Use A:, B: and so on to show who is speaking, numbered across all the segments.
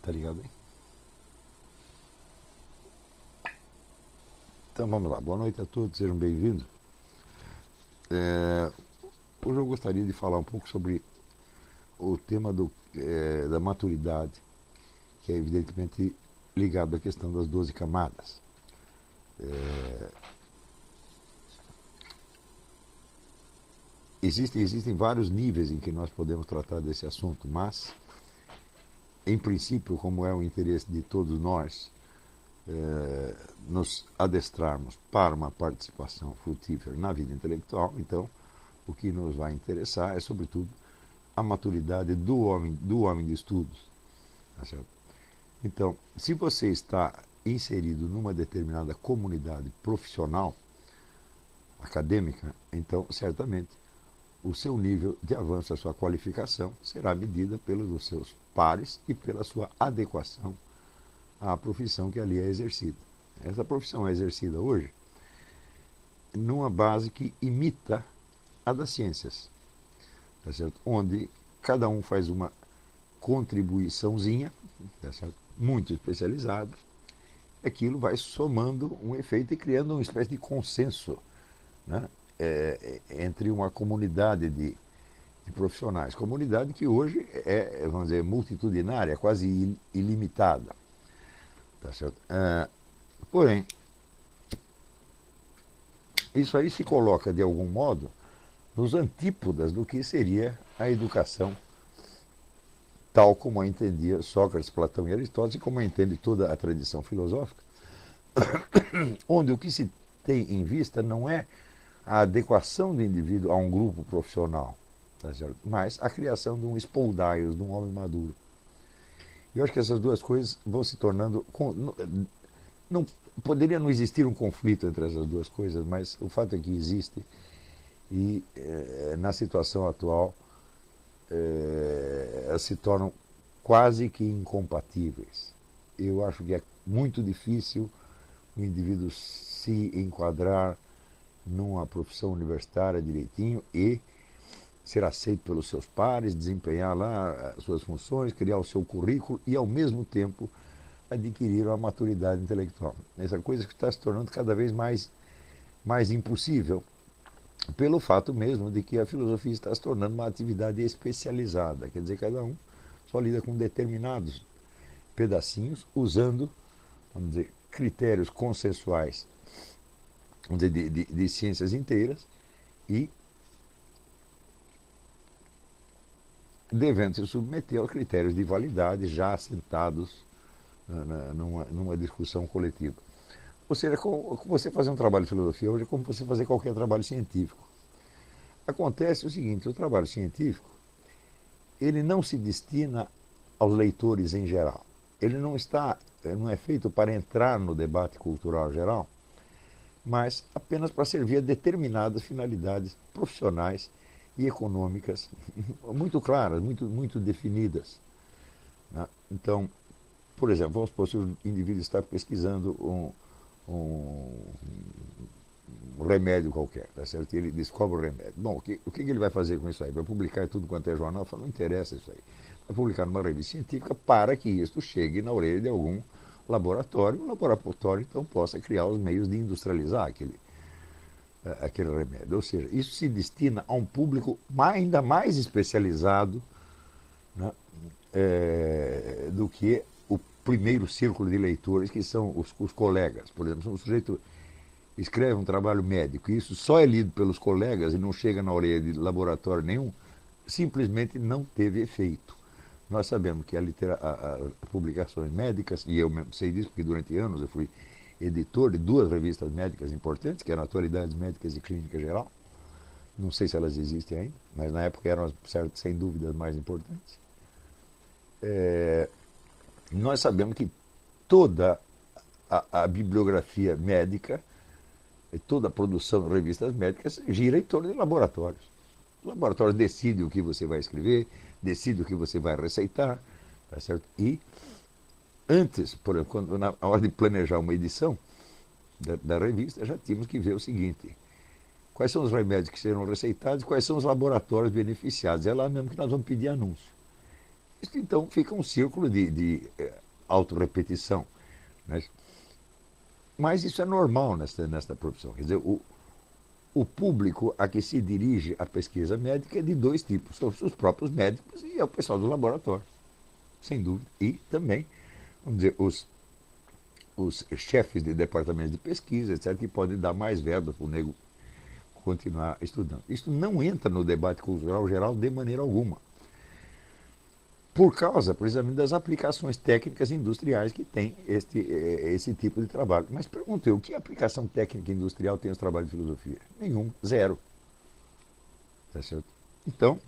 A: Tá ligado aí? Então vamos lá. Boa noite a todos, sejam bem-vindos. Hoje eu gostaria de falar um pouco sobre o tema da maturidade, que é evidentemente ligado à questão das 12 camadas. Existem vários níveis em que nós podemos tratar desse assunto, mas, em princípio, como é o interesse de todos nós, nos adestrarmos para uma participação frutífera na vida intelectual, então o que nos vai interessar é, sobretudo, a maturidade do homem de estudos. Tá certo? Então, se você está inserido numa determinada comunidade profissional, acadêmica, então, certamente, o seu nível de avanço, a sua qualificação, será medida pelos seus pares e pela sua adequação à profissão que ali é exercida. Essa profissão é exercida hoje numa base que imita a das ciências, tá certo? Onde cada um faz uma contribuiçãozinha, tá certo? Muito especializada, aquilo vai somando um efeito e criando uma espécie de consenso, né? Entre uma comunidade de profissionais. Comunidade que hoje vamos dizer, multitudinária, quase ilimitada. Tá certo? Porém, isso aí se coloca, de algum modo, nos antípodas do que seria a educação tal como a entendia Sócrates, Platão e Aristóteles, e como a entende toda a tradição filosófica, onde o que se tem em vista não é a adequação do indivíduo a um grupo profissional, tá certo? Mas a criação de um spoldaios, de um homem maduro. Eu acho que essas duas coisas vão se tornando... Não, poderia não existir um conflito entre essas duas coisas, mas o fato é que existe e na situação atual elas se tornam quase que incompatíveis. Eu acho que é muito difícil o indivíduo se enquadrar numa profissão universitária direitinho e ser aceito pelos seus pares, desempenhar lá as suas funções, criar o seu currículo e, ao mesmo tempo, adquirir uma maturidade intelectual. Essa coisa que está se tornando cada vez mais impossível, pelo fato mesmo de que a filosofia está se tornando uma atividade especializada. Quer dizer, cada um só lida com determinados pedacinhos, usando, vamos dizer, critérios consensuais de ciências inteiras e devendo se submeter aos critérios de validade já assentados numa discussão coletiva. Ou seja, você fazer um trabalho de filosofia hoje é como você fazer qualquer trabalho científico. Acontece o seguinte, o trabalho científico, ele não se destina aos leitores em geral. Ele não é feito para entrar no debate cultural geral, mas apenas para servir a determinadas finalidades profissionais e econômicas muito claras, muito definidas. Né? Então, por exemplo, vamos supor, se o indivíduo está pesquisando um remédio qualquer, tá certo? Ele descobre o remédio. Bom, o que ele vai fazer com isso aí? Vai publicar em tudo quanto é jornal? Fala, não interessa isso aí. Vai publicar numa revista científica para que isto chegue na orelha de algum laboratório. O laboratório, então, possa criar os meios de industrializar aquele remédio. Ou seja, isso se destina a um público ainda mais especializado, né, do que o primeiro círculo de leitores, que são os colegas. Por exemplo, se um sujeito escreve um trabalho médico e isso só é lido pelos colegas e não chega na orelha de laboratório nenhum, simplesmente não teve efeito. Nós sabemos que as publicações médicas, e eu mesmo sei disso porque durante anos eu fui editor de duas revistas médicas importantes, que eram Atualidades Médicas e Clínica Geral. Não sei se elas existem ainda, mas na época eram, sem dúvida, as mais importantes. Nós sabemos que toda a bibliografia médica, toda a produção de revistas médicas gira em torno de laboratórios. Os laboratórios decidem o que você vai escrever, decidem o que você vai receitar, tá certo? E antes, por exemplo, na hora de planejar uma edição da revista, já tínhamos que ver o seguinte: quais são os remédios que serão receitados e quais são os laboratórios beneficiados. É lá mesmo que nós vamos pedir anúncio. Isso, então fica um círculo de autorrepetição, né? Mas isso é normal nesta profissão. Quer dizer, o público a que se dirige a pesquisa médica é de dois tipos: são os próprios médicos e é o pessoal do laboratório, sem dúvida. E também, vamos dizer, os chefes de departamentos de pesquisa, etc., que podem dar mais verba para o nego continuar estudando. Isso não entra no debate cultural geral de maneira alguma, por causa, precisamente, das aplicações técnicas industriais que tem esse tipo de trabalho. Mas perguntei, o que aplicação técnica industrial tem os trabalhos de filosofia? Nenhum, zero. Tá certo? Então,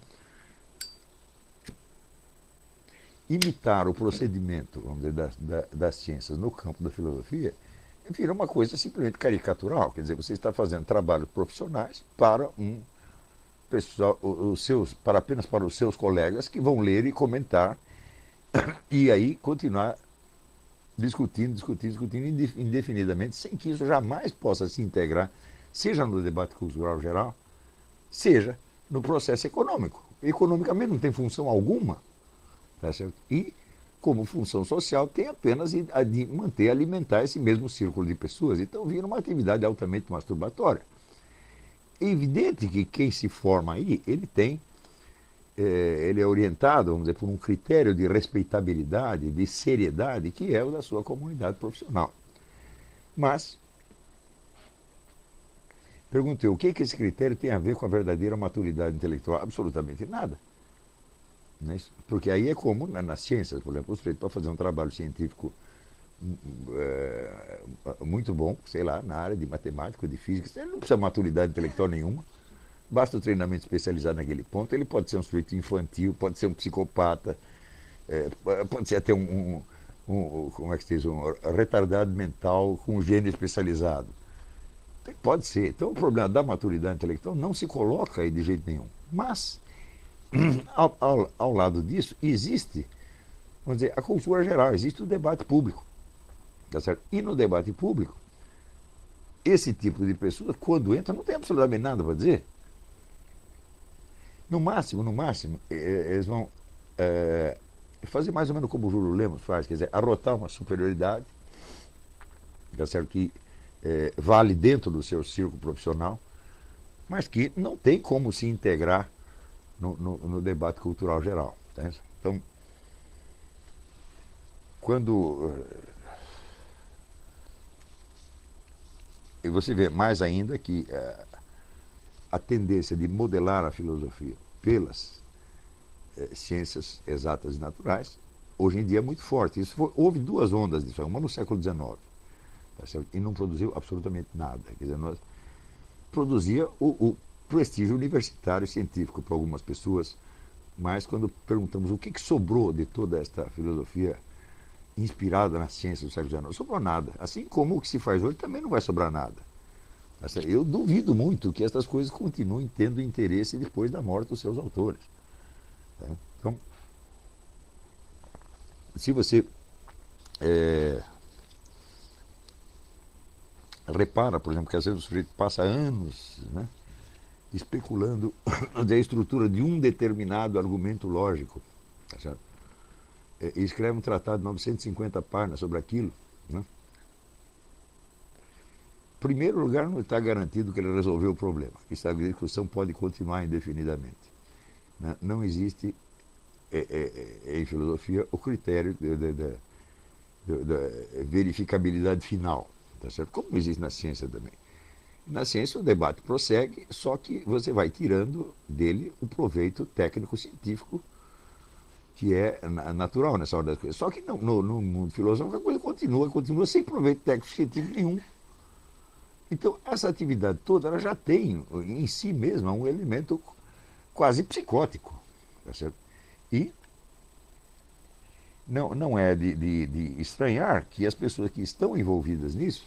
A: imitar o procedimento, vamos dizer, das ciências no campo da filosofia vira uma coisa simplesmente caricatural. Quer dizer, você está fazendo trabalhos profissionais para um pessoal, apenas para os seus colegas que vão ler e comentar e aí continuar discutindo indefinidamente, sem que isso jamais possa se integrar, seja no debate cultural geral, seja no processo econômico. Economicamente não tem função alguma, tá certo? E, como função social, tem apenas a de manter, alimentar esse mesmo círculo de pessoas. Então vira uma atividade altamente masturbatória. É evidente que quem se forma aí, ele é orientado, vamos dizer, por um critério de respeitabilidade, de seriedade, que é o da sua comunidade profissional. Mas, perguntei, o que esse critério tem a ver com a verdadeira maturidade intelectual? Absolutamente nada. Né? Porque aí é como nas ciências, por exemplo, o sujeito para fazer um trabalho científico muito bom, sei lá, na área de matemática, de física, ele não precisa de maturidade intelectual nenhuma. Basta o treinamento especializado naquele ponto. Ele pode ser um sujeito infantil, pode ser um psicopata, pode ser até como é que se diz, um retardado mental com um gênio especializado. Pode ser. Então o problema da maturidade intelectual não se coloca aí de jeito nenhum. Mas, ao lado disso, existe, vamos dizer, a cultura geral, existe o debate público. Tá certo? E no debate público, esse tipo de pessoa, quando entra, não tem absolutamente nada para dizer. No máximo, eles vão fazer mais ou menos como o Júlio Lemos faz, quer dizer, arrotar uma superioridade, tá certo? Que vale dentro do seu círculo profissional, mas que não tem como se integrar no debate cultural geral. Tá? Então, quando você vê mais ainda que a tendência de modelar a filosofia pelas ciências exatas e naturais, hoje em dia é muito forte. Houve duas ondas disso, uma no século XIX, tá certo? E não produziu absolutamente nada. Quer dizer, produzia o prestígio universitário e científico para algumas pessoas, mas quando perguntamos o que sobrou de toda esta filosofia inspirada nas ciências do século XIX, não sobrou nada. Assim como o que se faz hoje também não vai sobrar nada. Eu duvido muito que estas coisas continuem tendo interesse depois da morte dos seus autores. Tá? Então, se você repara, por exemplo, que às vezes o sujeito passa anos, né, especulando a estrutura de um determinado argumento lógico, tá certo? E escreve um tratado de 950 páginas sobre aquilo, né? Em primeiro lugar, não está garantido que ele resolveu o problema. A discussão pode continuar indefinidamente. Né? Não existe, em filosofia, o critério da verificabilidade final. Tá certo? Como existe na ciência também. Na ciência, o debate prossegue, só que você vai tirando dele o proveito técnico-científico que é natural nessa hora das coisas. Só que no mundo filosófico a coisa continua sem proveito técnico-científico nenhum. Então, essa atividade toda ela já tem em si mesma um elemento quase psicótico. Tá certo? E não é de estranhar que as pessoas que estão envolvidas nisso,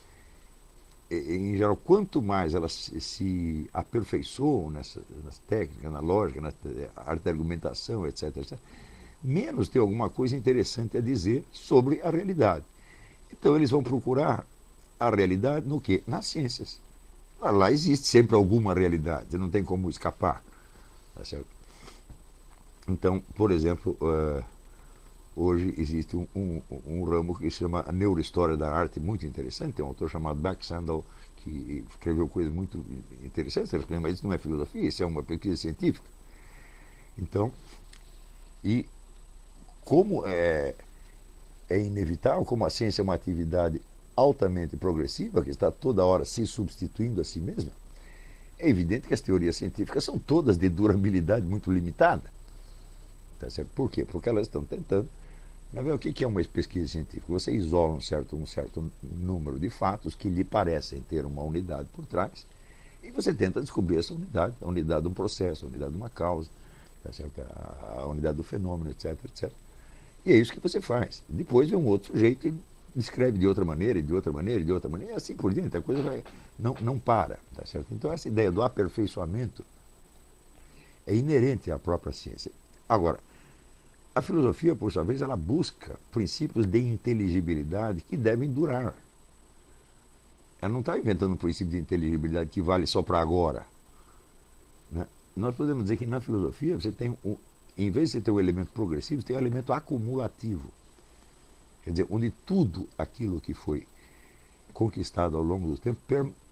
A: em geral, quanto mais elas se aperfeiçoam nas técnicas, na lógica, na arte da argumentação, etc., menos tem alguma coisa interessante a dizer sobre a realidade. Então, eles vão procurar a realidade no quê? Nas ciências. Lá existe sempre alguma realidade, não tem como escapar. Tá certo? Então, por exemplo, hoje existe um ramo que se chama a neurohistória da arte, muito interessante. Tem um autor chamado Beck Sandel que escreveu coisas muito interessantes, mas isso não é filosofia, isso é uma pesquisa científica. Então, e como é inevitável, como a ciência é uma atividade altamente progressiva, que está toda hora se substituindo a si mesma, é evidente que as teorias científicas são todas de durabilidade muito limitada. Tá certo? Por quê? Porque elas estão tentando. O que é uma pesquisa científica? Você isola um certo número de fatos que lhe parecem ter uma unidade por trás e você tenta descobrir essa unidade, a unidade de um processo, a unidade de uma causa, tá certo? A unidade do fenômeno, etc, etc. E é isso que você faz. Depois vem um outro sujeito e descreve de outra maneira, de outra maneira, de outra maneira, e assim por diante. A coisa não para, tá certo? Então essa ideia do aperfeiçoamento é inerente à própria ciência. Agora, a filosofia, por sua vez, ela busca princípios de inteligibilidade que devem durar. Ela não está inventando um princípio de inteligibilidade que vale só para agora. Né? Nós podemos dizer que na filosofia você tem, em vez de você ter um elemento progressivo, você tem um elemento acumulativo. Quer dizer, onde tudo aquilo que foi conquistado ao longo do tempo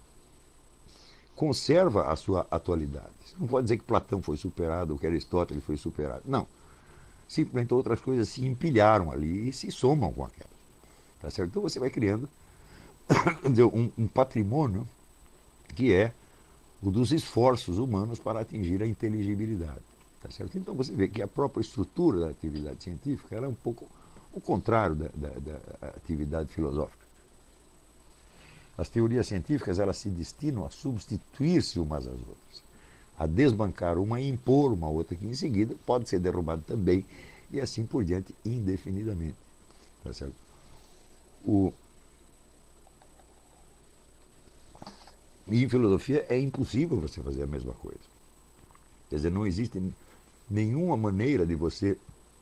A: conserva a sua atualidade. Você não pode dizer que Platão foi superado ou que Aristóteles foi superado. Não. Simplesmente outras coisas se empilharam ali e se somam com aquelas. Tá certo? Então você vai criando um patrimônio que é o dos esforços humanos para atingir a inteligibilidade. Tá certo? Então você vê que a própria estrutura da atividade científica era um pouco o contrário da atividade filosófica. As teorias científicas elas se destinam a substituir-se umas às outras, a desbancar uma e impor uma outra que em seguida pode ser derrubada também e assim por diante indefinidamente. Tá certo? E em filosofia é impossível você fazer a mesma coisa. Quer dizer, não existe nenhuma maneira de você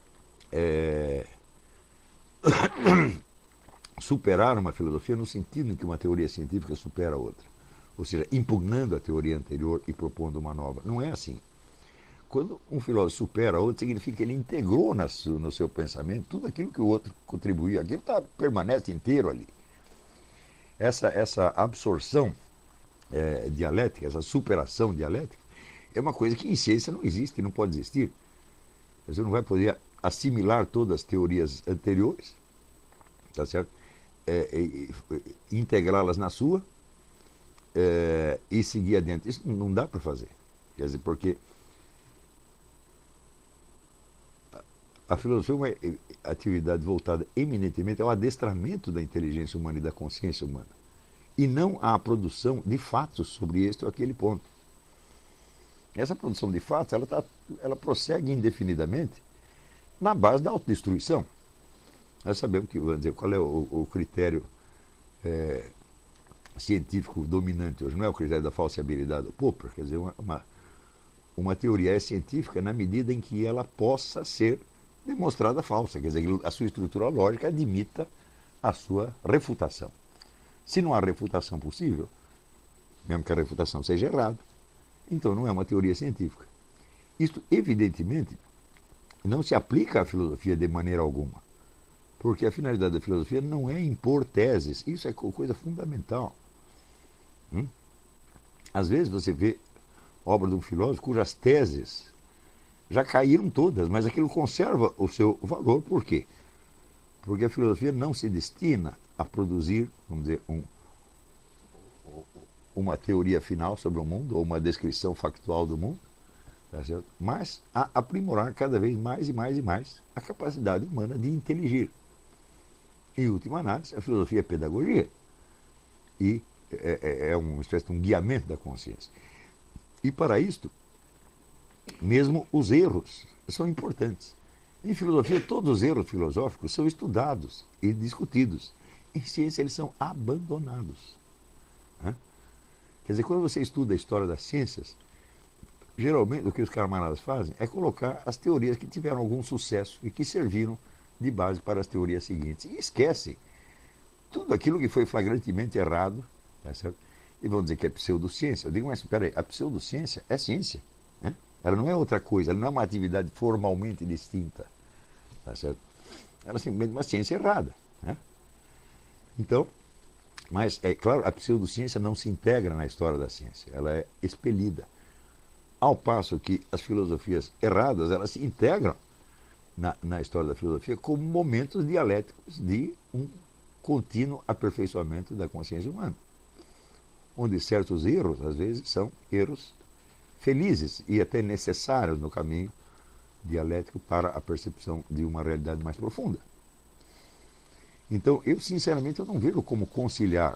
A: superar uma filosofia no sentido em que uma teoria científica supera a outra. Ou seja, impugnando a teoria anterior e propondo uma nova. Não é assim. Quando um filósofo supera a outro, significa que ele integrou no seu pensamento tudo aquilo que o outro contribuía. Aquilo permanece inteiro ali. Essa absorção dialética, essa superação dialética, é uma coisa que em ciência não existe, não pode existir. Você não vai poder assimilar todas as teorias anteriores, tá certo? Integrá-las na sua e seguir adiante. Isso não dá para fazer. Quer dizer, porque a filosofia é uma atividade voltada eminentemente ao adestramento da inteligência humana e da consciência humana, e não à produção de fatos sobre este ou aquele ponto. Essa produção de fatos ela prossegue indefinidamente na base da autodestruição. Nós sabemos que, vamos dizer, qual é o critério científico dominante hoje. Não é o critério da falsibilidade do Popper. Quer dizer, uma teoria é científica na medida em que ela possa ser demonstrada falsa. Quer dizer, que a sua estrutura lógica admita a sua refutação. Se não há refutação possível, mesmo que a refutação seja errada, então não é uma teoria científica. Isto, evidentemente, não se aplica à filosofia de maneira alguma. Porque a finalidade da filosofia não é impor teses. Isso é coisa fundamental. Às vezes você vê obra de um filósofo cujas teses já caíram todas, mas aquilo conserva o seu valor. Por quê? Porque a filosofia não se destina a produzir, vamos dizer, uma teoria final sobre o mundo, ou uma descrição factual do mundo, tá certo? Mas a aprimorar cada vez mais e mais e mais a capacidade humana de inteligir. Em última análise, a filosofia é pedagogia e é uma espécie de um guiamento da consciência. E para isto, mesmo os erros são importantes. Em filosofia, todos os erros filosóficos são estudados e discutidos. Em ciência, eles são abandonados. Né? Quer dizer, quando você estuda a história das ciências, geralmente o que os camaradas fazem é colocar as teorias que tiveram algum sucesso e que serviram de base para as teorias seguintes. E esquecem tudo aquilo que foi flagrantemente errado, tá certo? E vão dizer que é pseudociência. Eu digo, mas espera aí, a pseudociência é ciência. Né? Ela não é outra coisa, ela não é uma atividade formalmente distinta. Tá certo? Ela é simplesmente uma ciência errada. Né? Então, mas é claro, a pseudociência não se integra na história da ciência, ela é expelida. Ao passo que as filosofias erradas, elas se integram na história da filosofia como momentos dialéticos de um contínuo aperfeiçoamento da consciência humana, onde certos erros, às vezes, são erros felizes e até necessários no caminho dialético para a percepção de uma realidade mais profunda. Então, eu sinceramente eu não vejo como conciliar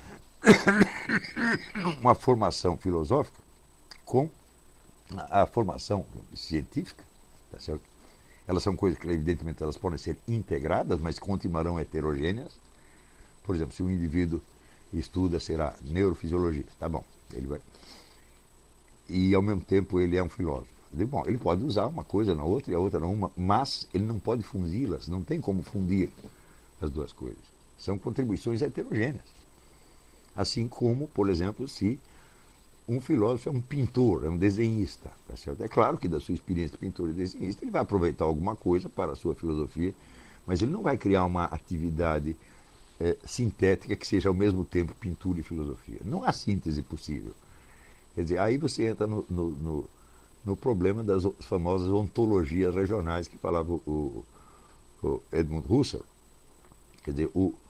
A: uma formação filosófica com a formação científica, tá certo? Elas são coisas que, evidentemente, elas podem ser integradas, mas continuarão heterogêneas. Por exemplo, se um indivíduo estuda, será neurofisiologia, tá bom, ele vai. E, ao mesmo tempo, ele é um filósofo. Bom, ele pode usar uma coisa na outra e a outra na uma, mas ele não pode fundi-las, não tem como fundir as duas coisas. São contribuições heterogêneas. Assim como, por exemplo, se um filósofo é um pintor, é um desenhista. Tá certo? É claro que da sua experiência de pintor e desenhista ele vai aproveitar alguma coisa para a sua filosofia, mas ele não vai criar uma atividade sintética que seja ao mesmo tempo pintura e filosofia. Não há síntese possível. Quer dizer, aí você entra no problema das famosas ontologias regionais que falava o Edmund Husserl. Quer dizer,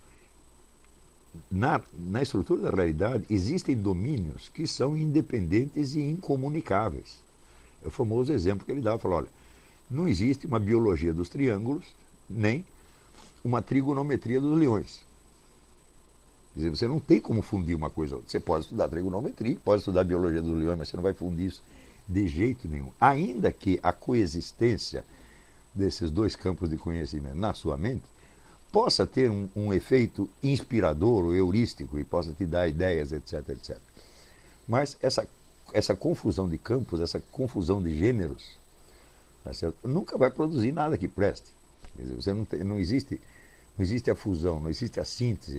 A: na estrutura da realidade existem domínios que são independentes e incomunicáveis. É o famoso exemplo que ele dava, falou, olha, não existe uma biologia dos triângulos, nem uma trigonometria dos leões. Quer dizer, você não tem como fundir uma coisa. Você pode estudar trigonometria, pode estudar biologia dos leões, mas você não vai fundir isso de jeito nenhum. Ainda que a coexistência desses dois campos de conhecimento na sua mente possa ter um efeito inspirador ou heurístico e possa te dar ideias, etc, etc. Mas essa confusão de campos, essa confusão de gêneros, tá certo? Nunca vai produzir nada que preste. Quer dizer, não existe a fusão, não existe a síntese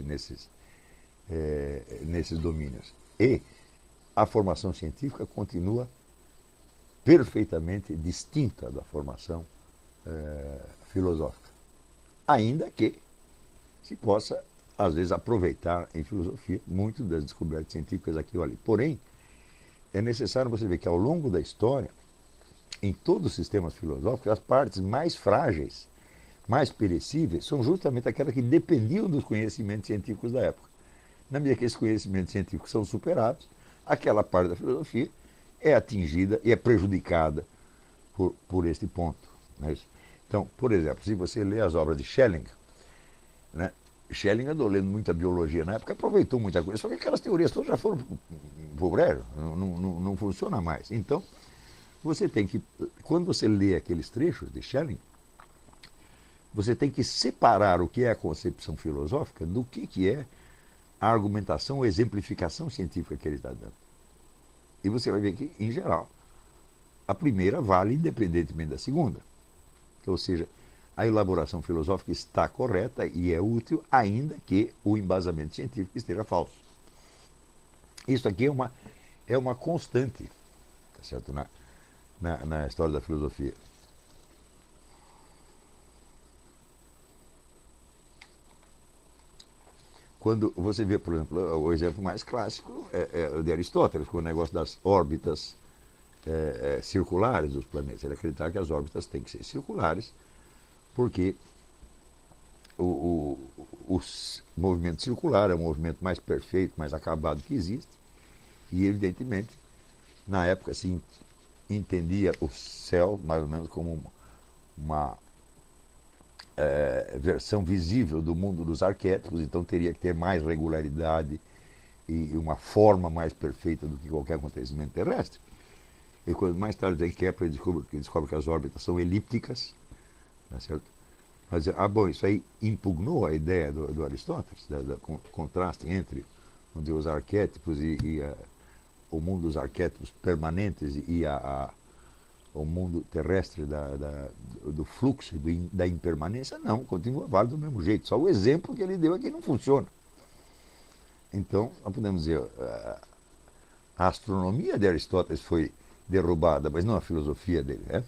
A: nesses domínios. E a formação científica continua perfeitamente distinta da formação filosófica. Ainda que se possa, às vezes, aproveitar em filosofia muito das descobertas científicas aqui ou ali. Porém, é necessário você ver que ao longo da história, em todos os sistemas filosóficos, as partes mais frágeis, mais perecíveis, são justamente aquelas que dependiam dos conhecimentos científicos da época. Na medida que esses conhecimentos científicos são superados, aquela parte da filosofia é atingida e é prejudicada por este ponto. Não é isso? Então, por exemplo, se você lê as obras de Schelling, né? Schelling andou lendo muita biologia na época, aproveitou muita coisa, só que aquelas teorias todas já foram para o brejo, não funciona mais. Então, você tem que, quando você lê aqueles trechos de Schelling, você tem que separar o que é a concepção filosófica do que é a argumentação ou exemplificação científica que ele está dando. E você vai ver que, em geral, a primeira vale independentemente da segunda. Ou seja, a elaboração filosófica está correta e é útil, ainda que o embasamento científico esteja falso. Isso aqui é uma constante, tá certo? Na história da filosofia. Quando você vê, por exemplo, o exemplo mais clássico é o de Aristóteles, com o negócio das órbitas circulares dos planetas. Ele acreditava que as órbitas têm que ser circulares, porque o movimento circular é o movimento mais perfeito, mais acabado que existe, e evidentemente, na época, se entendia o céu mais ou menos como uma versão visível do mundo dos arquétipos, então teria que ter mais regularidade e uma forma mais perfeita do que qualquer acontecimento terrestre. E quando mais tarde aí Kepler descobre que as órbitas são elípticas, tá certo? Mas, bom, isso aí impugnou a ideia do Aristóteles, do contraste entre os arquétipos e o mundo dos arquétipos permanentes e o mundo terrestre do fluxo, da impermanência. Não, continua válido do mesmo jeito. Só o exemplo que ele deu aqui não funciona. Então, nós podemos dizer, a astronomia de Aristóteles foi derrubada, mas não a filosofia dele. Né?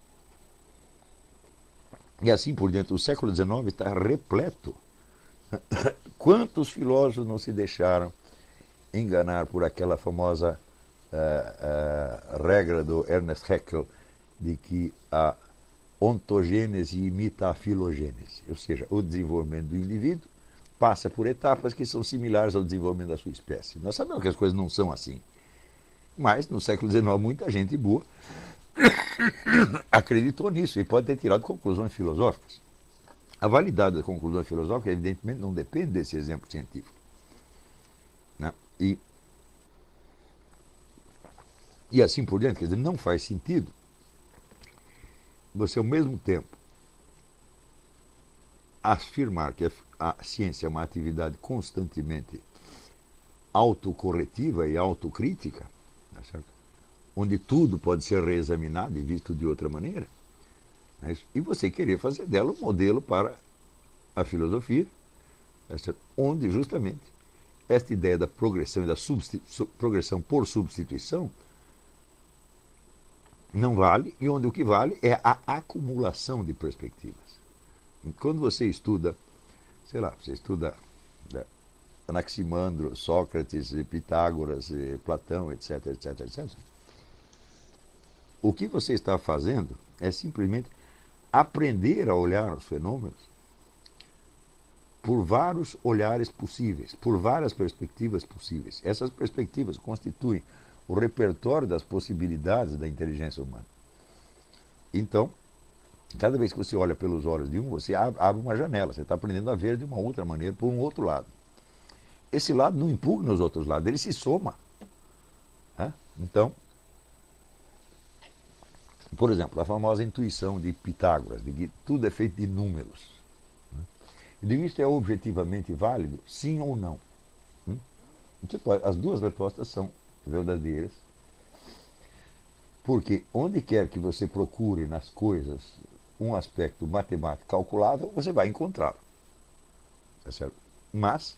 A: E assim por diante, o século XIX está repleto. Quantos filósofos não se deixaram enganar por aquela famosa regra do Ernest Haeckel de que a ontogênese imita a filogênese, ou seja, o desenvolvimento do indivíduo passa por etapas que são similares ao desenvolvimento da sua espécie. Nós sabemos que as coisas não são assim, mas no século XIX muita gente boa acreditou nisso e pode ter tirado conclusões filosóficas. A validade das conclusões filosóficas, evidentemente, não depende desse exemplo científico. Né? E assim por diante, quer dizer, não faz sentido você, ao mesmo tempo, afirmar que a ciência é uma atividade constantemente autocorretiva e autocrítica, tá certo? Onde tudo pode ser reexaminado e visto de outra maneira, né? E você querer fazer dela um modelo para a filosofia, tá certo? Onde justamente esta ideia da progressão e da progressão por substituição não vale, e onde o que vale é a acumulação de perspectivas. Quando você estuda, sei lá, você estuda Anaximandro, Sócrates, Pitágoras, Platão, etc, etc, etc, o que você está fazendo é simplesmente aprender a olhar os fenômenos por vários olhares possíveis, por várias perspectivas possíveis. Essas perspectivas constituem o repertório das possibilidades da inteligência humana. Então, cada vez que você olha pelos olhos de um, você abre uma janela, você está aprendendo a ver de uma outra maneira, por um outro lado. Esse lado não impugna os outros lados, ele se soma. Né? Então, por exemplo, a famosa intuição de Pitágoras, de que tudo é feito de números. Eu digo, isso é objetivamente válido? Sim ou não? As duas respostas são verdadeiras, porque onde quer que você procure nas coisas um aspecto matemático calculável, você vai encontrá-lo. Tá certo? Mas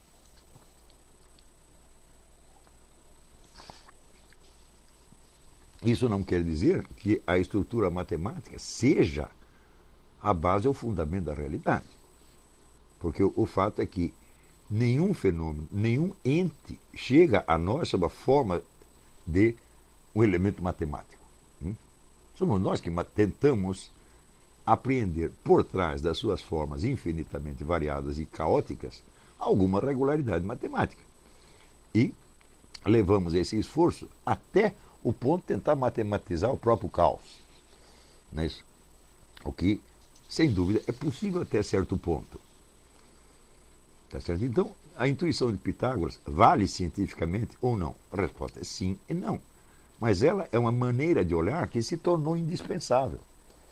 A: isso não quer dizer que a estrutura matemática seja a base ou fundamento da realidade. Porque o fato é que nenhum fenômeno, nenhum ente chega a nós sob a forma de um elemento matemático. Somos nós que tentamos apreender por trás das suas formas infinitamente variadas e caóticas alguma regularidade matemática. E levamos esse esforço até o ponto de tentar matematizar o próprio caos. Não é isso? O que, sem dúvida, é possível até certo ponto. Tá certo? Então, a intuição de Pitágoras vale cientificamente ou não? A resposta é sim e não. Mas ela é uma maneira de olhar que se tornou indispensável.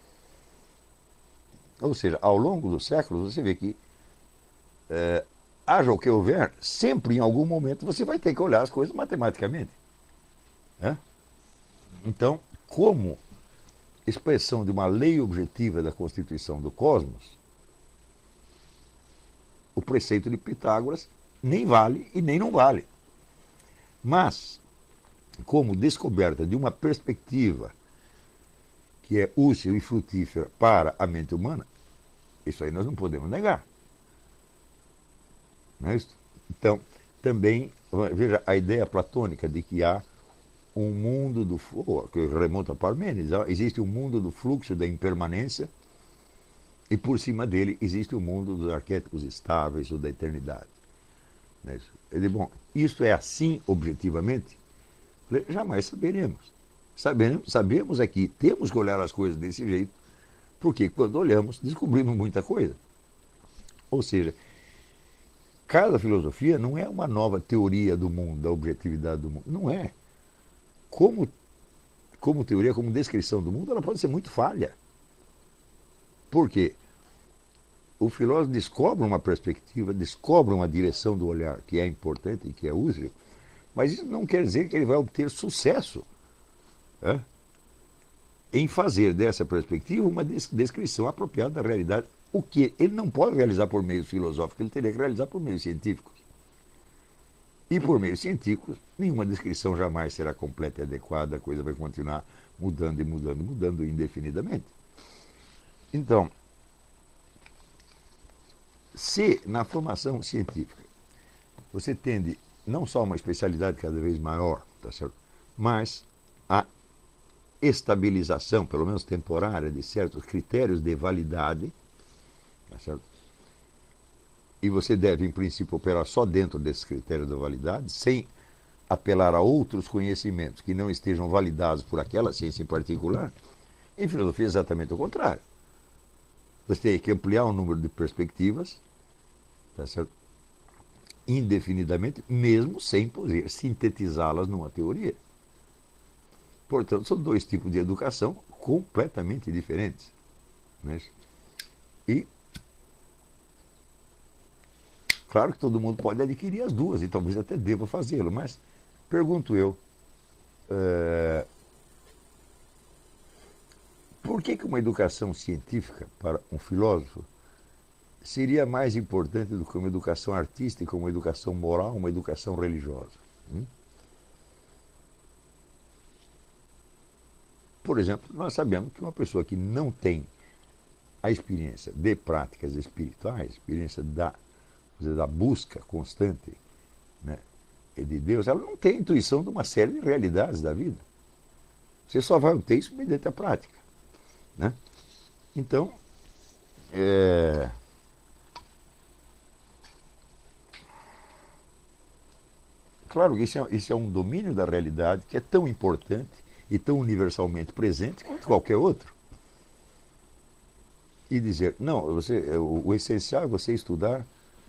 A: Ou seja, ao longo dos séculos, você vê que, haja o que houver, sempre em algum momento você vai ter que olhar as coisas matematicamente. Né? Então, como expressão de uma lei objetiva da constituição do cosmos, o preceito de Pitágoras nem vale e nem não vale. Mas, como descoberta de uma perspectiva que é útil e frutífera para a mente humana, isso aí nós não podemos negar. Não é isso? Então, também, veja, a ideia platônica de que há um mundo do fluxo, que remonta a Parmênides, existe um mundo do fluxo da impermanência, e por cima dele existe o mundo dos arquétipos estáveis ou da eternidade. Não é isso? Eu digo, bom, isso é assim objetivamente? Jamais saberemos. Sabemos aqui, temos que olhar as coisas desse jeito, porque quando olhamos, descobrimos muita coisa. Ou seja, cada filosofia não é uma nova teoria do mundo, da objetividade do mundo. Não é. Como teoria, como descrição do mundo, ela pode ser muito falha. Por quê? O filósofo descobre uma perspectiva, descobre uma direção do olhar que é importante e que é útil, mas isso não quer dizer que ele vai obter sucesso em fazer dessa perspectiva uma descrição apropriada da realidade, o que ele não pode realizar por meios filosóficos, ele teria que realizar por meios científicos. E por meios científicos, nenhuma descrição jamais será completa e adequada, a coisa vai continuar mudando e mudando, mudando indefinidamente. Então, se na formação científica você tende não só a uma especialidade cada vez maior, tá certo? Mas a estabilização, pelo menos temporária, de certos critérios de validade, tá certo? E você deve, em princípio, operar só dentro desses critérios de validade, sem apelar a outros conhecimentos que não estejam validados por aquela ciência em particular. Em filosofia é exatamente o contrário. Você tem que ampliar o número de perspectivas, tá certo? Indefinidamente, mesmo sem poder sintetizá-las numa teoria. Portanto, são dois tipos de educação completamente diferentes. Né? E, claro que todo mundo pode adquirir as duas, e talvez até deva fazê-lo, mas, pergunto eu, por que uma educação científica para um filósofo seria mais importante do que uma educação artística, uma educação moral, uma educação religiosa? Por exemplo, nós sabemos que uma pessoa que não tem a experiência de práticas espirituais, experiência da busca constante, né, de Deus, ela não tem a intuição de uma série de realidades da vida. Você só vai ter isso mediante a prática. Né? Então, claro que isso é um domínio da realidade que é tão importante e tão universalmente presente quanto qualquer outro. E dizer, não, o essencial é você estudar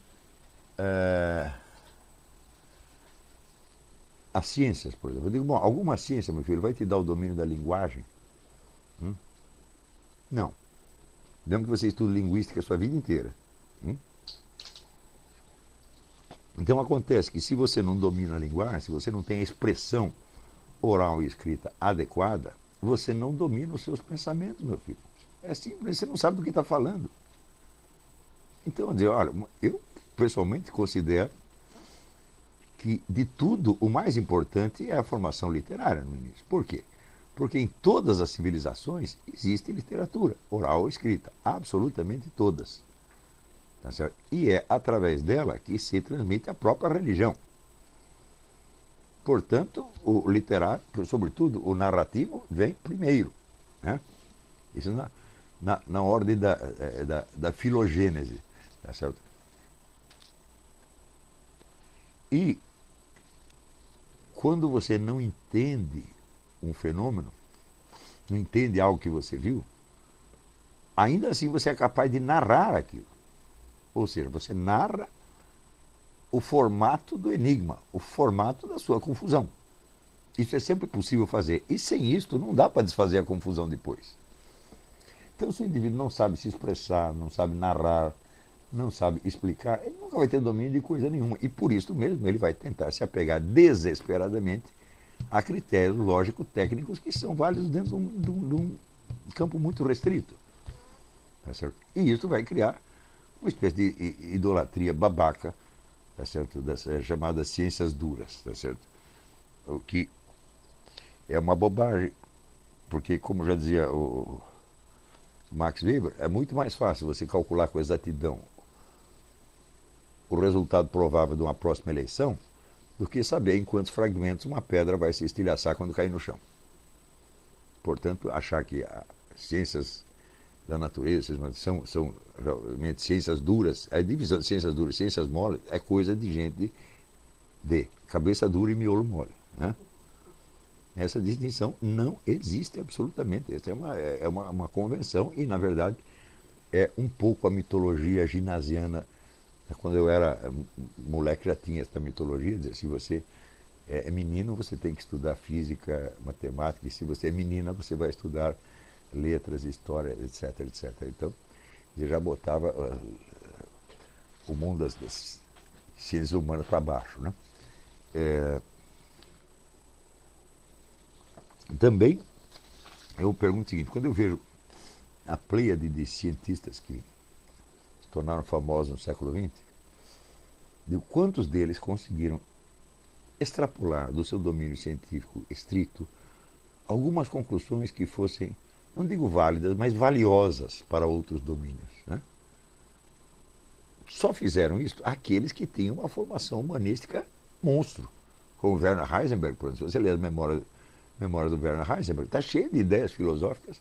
A: as ciências, por exemplo. Eu digo, bom, alguma ciência, meu filho, vai te dar o domínio da linguagem? Não. Mesmo que você estude linguística a sua vida inteira. Então acontece que se você não domina a linguagem, se você não tem a expressão oral e escrita adequada, você não domina os seus pensamentos, meu filho. É simples, você não sabe do que está falando. Então, dizer, olha, eu pessoalmente considero que de tudo o mais importante é a formação literária no início. Por quê? Porque em todas as civilizações existe literatura, oral ou escrita, absolutamente todas. Tá certo? E é através dela que se transmite a própria religião. Portanto, o literário, sobretudo o narrativo, vem primeiro. Né? Isso na ordem da filogênese. Tá certo? E quando você não entende um fenômeno, não entende algo que você viu, ainda assim você é capaz de narrar aquilo. Ou seja, você narra o formato do enigma, o formato da sua confusão. Isso é sempre possível fazer. E sem isso não dá para desfazer a confusão depois. Então, se o indivíduo não sabe se expressar, não sabe narrar, não sabe explicar, ele nunca vai ter domínio de coisa nenhuma. E por isso mesmo ele vai tentar se apegar desesperadamente a critérios lógico-técnicos que são válidos dentro de um campo muito restrito. Tá certo? E isso vai criar uma espécie de idolatria babaca, tá certo? Das chamadas ciências duras. Tá certo? O que é uma bobagem, porque, como já dizia o Max Weber, é muito mais fácil você calcular com exatidão o resultado provável de uma próxima eleição do que saber em quantos fragmentos uma pedra vai se estilhaçar quando cair no chão. Portanto, achar que as ciências da natureza são realmente ciências duras, a divisão de ciências duras e ciências moles é coisa de gente de cabeça dura e miolo mole. Né? Essa distinção não existe absolutamente. Essa é uma convenção e, na verdade, é um pouco a mitologia ginasiana. Quando eu era moleque já tinha essa mitologia, dizer, se você é menino, você tem que estudar física, matemática, e se você é menina, você vai estudar letras, história, etc, etc. Então, eu já botava o mundo das ciências humanas para baixo. Né? Também, eu pergunto o seguinte, quando eu vejo a pleiade de cientistas que se tornaram famosos no século XX, de quantos deles conseguiram extrapolar do seu domínio científico estrito algumas conclusões que fossem, não digo válidas, mas valiosas para outros domínios. Né? Só fizeram isso aqueles que tinham uma formação humanística monstro, como Werner Heisenberg, por exemplo. Se você lê as memórias do Werner Heisenberg, está cheio de ideias filosóficas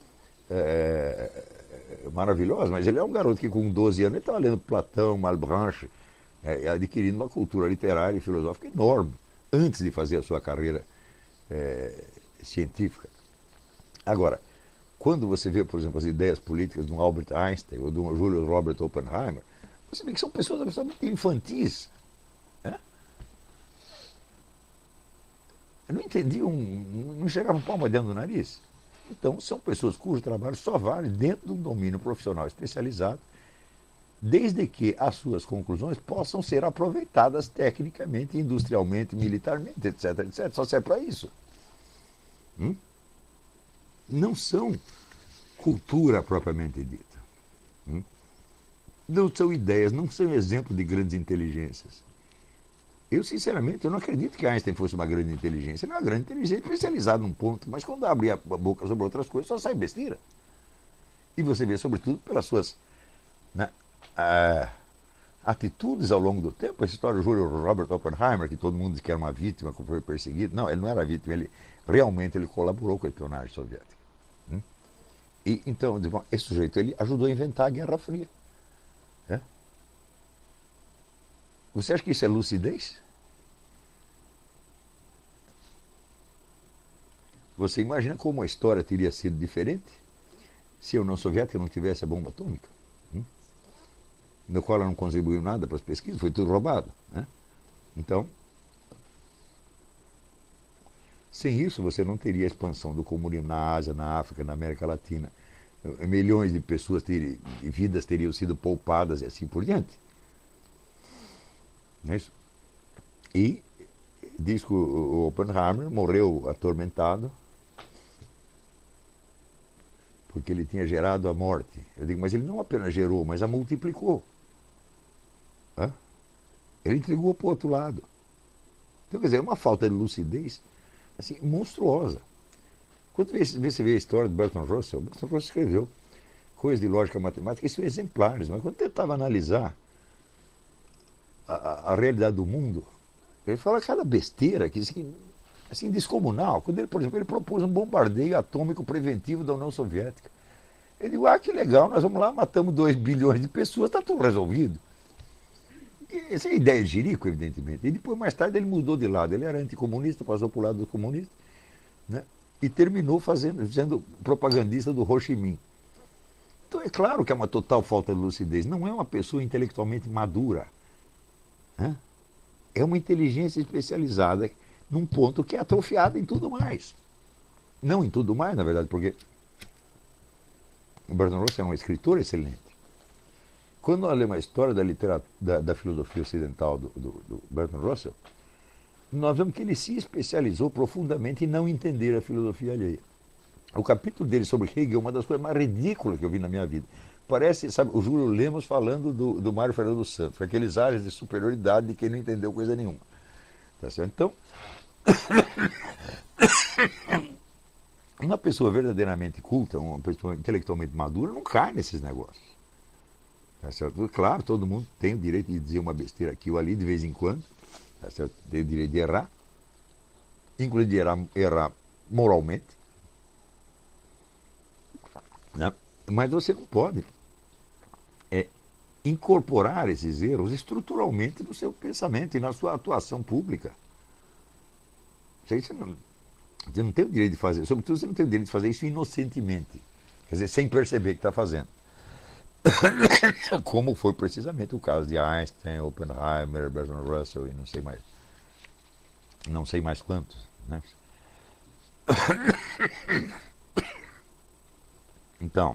A: maravilhosas, mas ele é um garoto que com 12 anos ele estava lendo Platão, Malebranche, adquirindo uma cultura literária e filosófica enorme, antes de fazer a sua carreira científica. Agora, quando você vê, por exemplo, as ideias políticas de um Albert Einstein ou de um Julius Robert Oppenheimer, você vê que são pessoas absolutamente infantis. Né? Não entendiam, não chegavam palma dentro do nariz. Então, são pessoas cujo trabalho só vale dentro de um domínio profissional especializado, desde que as suas conclusões possam ser aproveitadas tecnicamente, industrialmente, militarmente, etc, etc. Só serve para isso. Não são cultura propriamente dita. Não são ideias, não são exemplo de grandes inteligências. Eu, sinceramente, eu não acredito que Einstein fosse uma grande inteligência. Ele é uma grande inteligência especializada num ponto, mas quando abre a boca sobre outras coisas, só sai besteira. E você vê, sobretudo, pelas suas, né, atitudes ao longo do tempo. Essa história do Júlio Robert Oppenheimer, que todo mundo diz que era uma vítima, que foi perseguido. Não, ele não era vítima, ele realmente ele colaborou com a espionagem soviética. E, então, esse sujeito ele ajudou a inventar a Guerra Fria. Né? Você acha que isso é lucidez? Você imagina como a história teria sido diferente se a União Soviética não tivesse a bomba atômica? No qual ela não contribuiu nada para as pesquisas, foi tudo roubado. Né? Então, sem isso você não teria a expansão do comunismo na Ásia, na África, na América Latina. Milhões de pessoas, vidas teriam sido poupadas e assim por diante. Não é isso? E diz que o Oppenheimer morreu atormentado porque ele tinha gerado a morte. Eu digo, mas ele não apenas gerou, mas a multiplicou. Hã? Ele entregou para o outro lado. Então, quer dizer, é uma falta de lucidez assim, monstruosa. Quando você vê a história do Bertrand Russell, o Bertrand Russell escreveu coisas de lógica matemática, que são exemplares, mas quando tentava analisar a realidade do mundo, ele fala cada besteira que assim, descomunal. Quando ele, por exemplo, ele propôs um bombardeio atômico preventivo da União Soviética. Ele disse, que legal, nós vamos lá, matamos 2 bilhões de pessoas, está tudo resolvido. Essa é a ideia de Jerico, evidentemente. E depois, mais tarde, ele mudou de lado. Ele era anticomunista, passou para o lado do comunista, né? E terminou sendo propagandista do Ho Chi Minh. Então é claro que é uma total falta de lucidez. Não é uma pessoa intelectualmente madura. Né? É uma inteligência especializada num ponto que é atrofiada em tudo mais. Não em tudo mais, na verdade, porque o Bertrand Russell é um escritor excelente. Quando nós lemos a história da literatura, da filosofia ocidental do Bertrand Russell, nós vemos que ele se especializou profundamente em não entender a filosofia alheia. O capítulo dele sobre Hegel é uma das coisas mais ridículas que eu vi na minha vida. Parece, sabe, o Júlio Lemos falando do Mário Fernando dos Santos, com aqueles áreas de superioridade de quem não entendeu coisa nenhuma. Tá certo? Então, uma pessoa verdadeiramente culta, uma pessoa intelectualmente madura, não cai nesses negócios. Tá certo? Claro, todo mundo tem o direito de dizer uma besteira aqui ou ali de vez em quando. Tá certo? Tem o direito de errar, inclusive de errar moralmente. Né? Mas você não pode incorporar esses erros estruturalmente no seu pensamento e na sua atuação pública. Você não tem o direito de fazer, sobretudo você não tem o direito de fazer isso inocentemente, quer dizer, sem perceber que está fazendo. Como foi precisamente o caso de Einstein, Oppenheimer, Bertrand Russell e não sei mais quantos. Né? Então,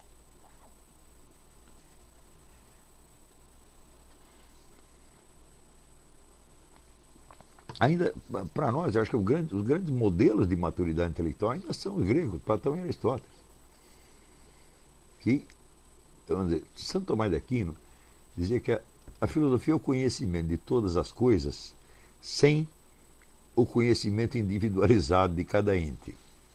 A: ainda, para nós, eu acho que os grandes modelos de maturidade intelectual ainda são os gregos, Platão e Aristóteles. Que, vamos dizer, Santo Tomás de Aquino dizia que a filosofia é o conhecimento de todas as coisas sem o conhecimento individualizado de cada ente.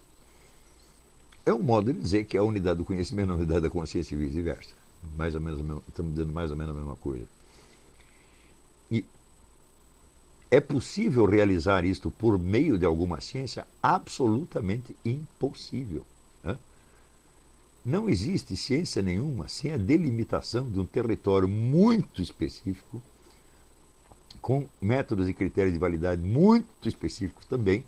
A: É um modo de dizer que a unidade do conhecimento é a unidade da consciência e vice-versa. Mais ou menos, estamos dizendo mais ou menos a mesma coisa. E é possível realizar isto por meio de alguma ciência? Absolutamente impossível. Né? Não existe ciência nenhuma sem a delimitação de um território muito específico, com métodos e critérios de validade muito específicos também,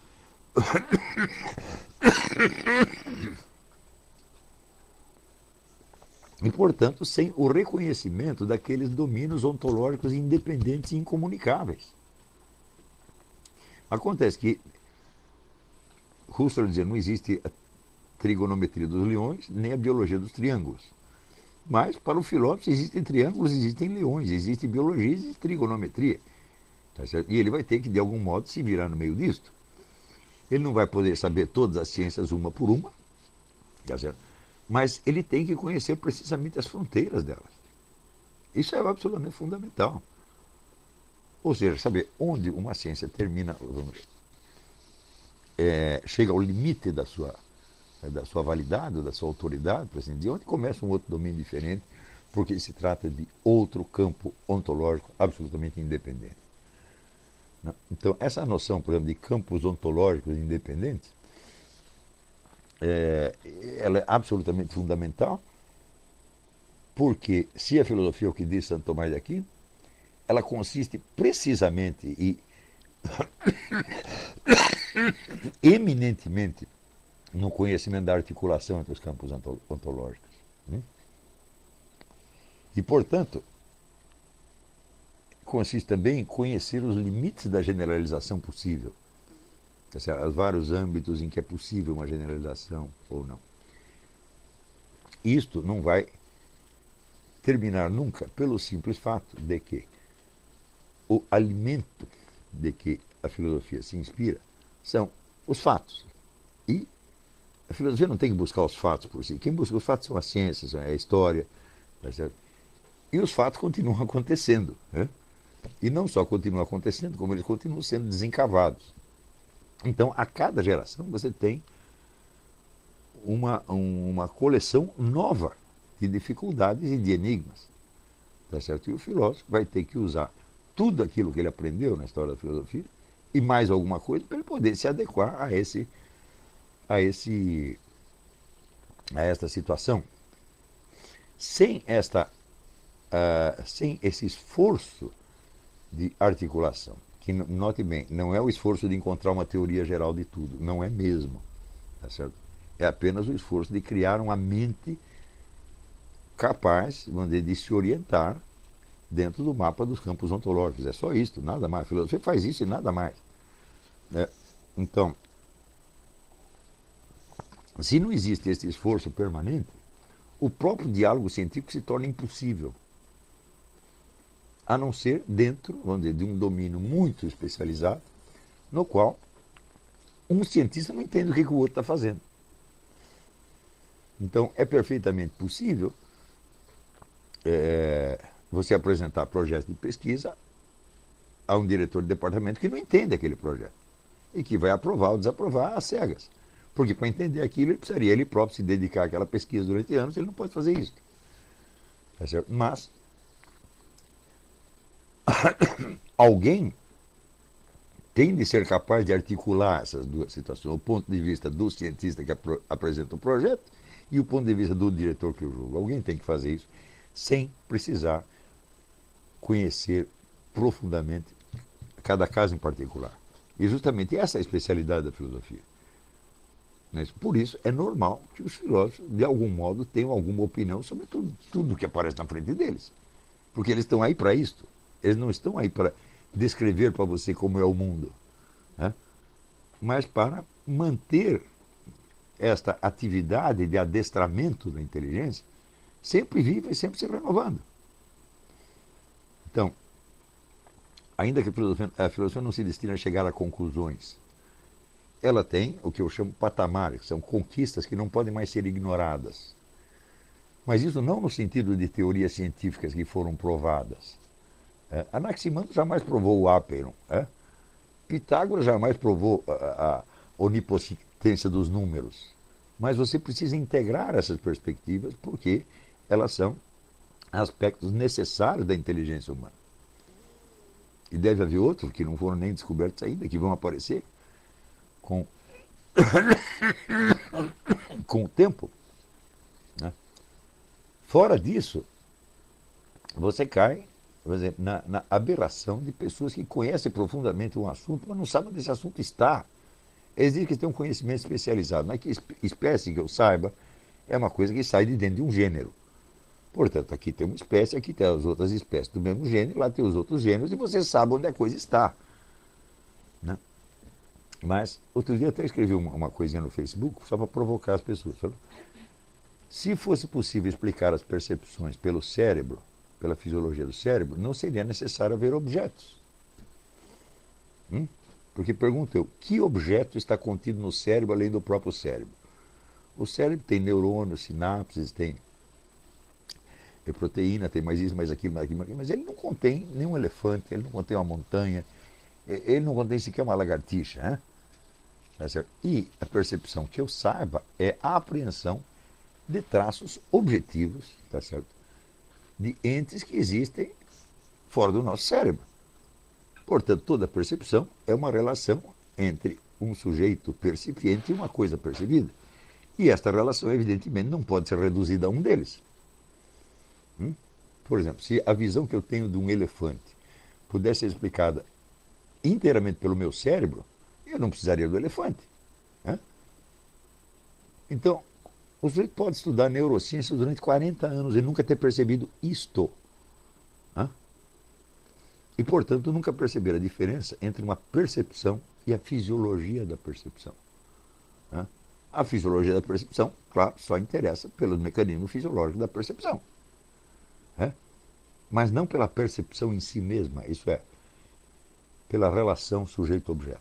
A: e, portanto, sem o reconhecimento daqueles domínios ontológicos independentes e incomunicáveis. Acontece que Husserl dizia, não existe a trigonometria dos leões, nem a biologia dos triângulos. Mas, para o filósofo, existem triângulos, existem leões, existe biologia, existe trigonometria. Tá certo? E ele vai ter que, de algum modo, se virar no meio disto. Ele não vai poder saber todas as ciências uma por uma, tá certo? Mas ele tem que conhecer precisamente as fronteiras delas. Isso é absolutamente fundamental. Ou seja, saber onde uma ciência termina, chega ao limite da sua validade, da sua autoridade, por assim dizer, onde começa um outro domínio diferente, porque se trata de outro campo ontológico absolutamente independente. Então, essa noção, por exemplo, de campos ontológicos independentes, ela é absolutamente fundamental, porque se a filosofia é o que diz Santo Tomás de Aquino, ela consiste precisamente e eminentemente no conhecimento da articulação entre os campos ontológicos. E, portanto, consiste também em conhecer os limites da generalização possível. Os vários âmbitos em que é possível uma generalização ou não. Isto não vai terminar nunca pelo simples fato de que o alimento de que a filosofia se inspira são os fatos. E a filosofia não tem que buscar os fatos por si. Quem busca os fatos são as ciências, é a história. Tá certo? E os fatos continuam acontecendo. Né? E não só continuam acontecendo, como eles continuam sendo desencavados. Então, a cada geração você tem uma coleção nova de dificuldades e de enigmas. Tá certo? E o filósofo vai ter que usar tudo aquilo que ele aprendeu na história da filosofia e mais alguma coisa para ele poder se adequar a esta situação. Sem esse esforço de articulação, que, note bem, não é o esforço de encontrar uma teoria geral de tudo, não é mesmo, tá certo? É apenas o esforço de criar uma mente capaz, vamos dizer, de se orientar dentro do mapa dos campos ontológicos. É só isso, nada mais. A filosofia faz isso e nada mais. Então, se não existe esse esforço permanente, o próprio diálogo científico se torna impossível. A não ser dentro, vamos dizer, de um domínio muito especializado, no qual um cientista não entende o que o outro está fazendo. Então, é perfeitamente possível você apresentar projetos de pesquisa a um diretor de departamento que não entende aquele projeto e que vai aprovar ou desaprovar às cegas. Porque para entender aquilo, ele precisaria ele próprio se dedicar àquela pesquisa durante anos, ele não pode fazer isso. Tá certo? Mas alguém tem de ser capaz de articular essas duas situações, o ponto de vista do cientista que apresenta o projeto e o ponto de vista do diretor que o julga. Alguém tem que fazer isso sem precisar conhecer profundamente cada caso em particular. E justamente essa é a especialidade da filosofia. Por isso, é normal que os filósofos, de algum modo, tenham alguma opinião sobre tudo que aparece na frente deles. Porque eles estão aí para isto. Eles não estão aí para descrever para você como é o mundo, né? Mas para manter esta atividade de adestramento da inteligência sempre viva e sempre se renovando. Então, ainda que a filosofia não se destine a chegar a conclusões, ela tem o que eu chamo patamares, que são conquistas que não podem mais ser ignoradas. Mas isso não no sentido de teorias científicas que foram provadas. Anaximandro jamais provou o áperon. Pitágoras jamais provou a onipotência dos números, mas você precisa integrar essas perspectivas porque elas são aspectos necessários da inteligência humana. E deve haver outros que não foram nem descobertos ainda, que vão aparecer com, com o tempo. Né? Fora disso, você cai, por exemplo, na aberração de pessoas que conhecem profundamente um assunto, mas não sabem onde esse assunto está. Eles dizem que têm um conhecimento especializado, mas que espécie que eu saiba é uma coisa que sai de dentro de um gênero. Portanto, aqui tem uma espécie, aqui tem as outras espécies do mesmo gênero, lá tem os outros gêneros, e você sabe onde a coisa está. Né? Mas, outro dia eu até escrevi uma coisinha no Facebook, só para provocar as pessoas. Falou, se fosse possível explicar as percepções pelo cérebro, pela fisiologia do cérebro, não seria necessário haver objetos. Porque pergunto eu, que objeto está contido no cérebro além do próprio cérebro? O cérebro tem neurônios, sinapses, tem proteína, tem mais isso, mais aquilo, mas ele não contém nenhum elefante, ele não contém uma montanha, ele não contém sequer uma lagartixa. Né? Tá certo? E a percepção, que eu saiba, é a apreensão de traços objetivos, tá certo? De entes que existem fora do nosso cérebro. Portanto, toda percepção é uma relação entre um sujeito percipiente e uma coisa percebida. E esta relação, evidentemente, não pode ser reduzida a um deles. Por exemplo, se a visão que eu tenho de um elefante pudesse ser explicada inteiramente pelo meu cérebro, eu não precisaria do elefante. Né? Então, o sujeito pode estudar neurociência durante 40 anos e nunca ter percebido isto. Né? E, portanto, nunca perceber a diferença entre uma percepção e a fisiologia da percepção. Né? A fisiologia da percepção, claro, só interessa pelo mecanismo fisiológico da percepção. Né? Mas não pela percepção em si mesma, isso é, pela relação sujeito-objeto.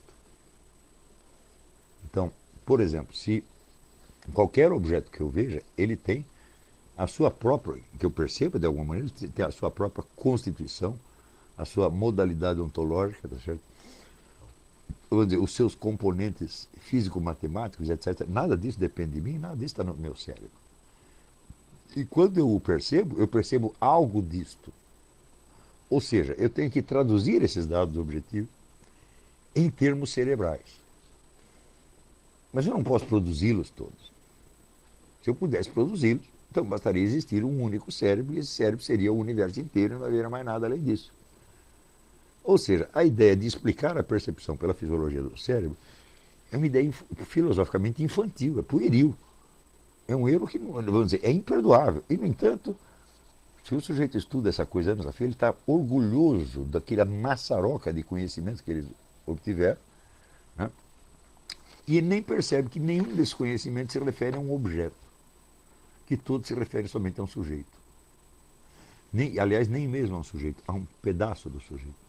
A: Então, por exemplo, se qualquer objeto que eu veja, ele tem a sua própria, que eu perceba de alguma maneira, ele tem a sua própria constituição, a sua modalidade ontológica, tá certo? Vou dizer, os seus componentes físico-matemáticos, etc. Nada disso depende de mim, nada disso está no meu cérebro. E quando eu percebo algo disto. Ou seja, eu tenho que traduzir esses dados objetivos em termos cerebrais. Mas eu não posso produzi-los todos. Se eu pudesse produzi-los, então bastaria existir um único cérebro, e esse cérebro seria o universo inteiro e não haveria mais nada além disso. Ou seja, a ideia de explicar a percepção pela fisiologia do cérebro é uma ideia filosoficamente infantil, é pueril. É um erro que, vamos dizer, é imperdoável. E, no entanto, se o sujeito estuda essa coisa anos a fio, ele está orgulhoso daquela maçaroca de conhecimentos que eles obtiveram, né? E ele nem percebe que nenhum desses conhecimentos se refere a um objeto, que todo se refere somente a um sujeito. Aliás, nem mesmo a um sujeito, a um pedaço do sujeito.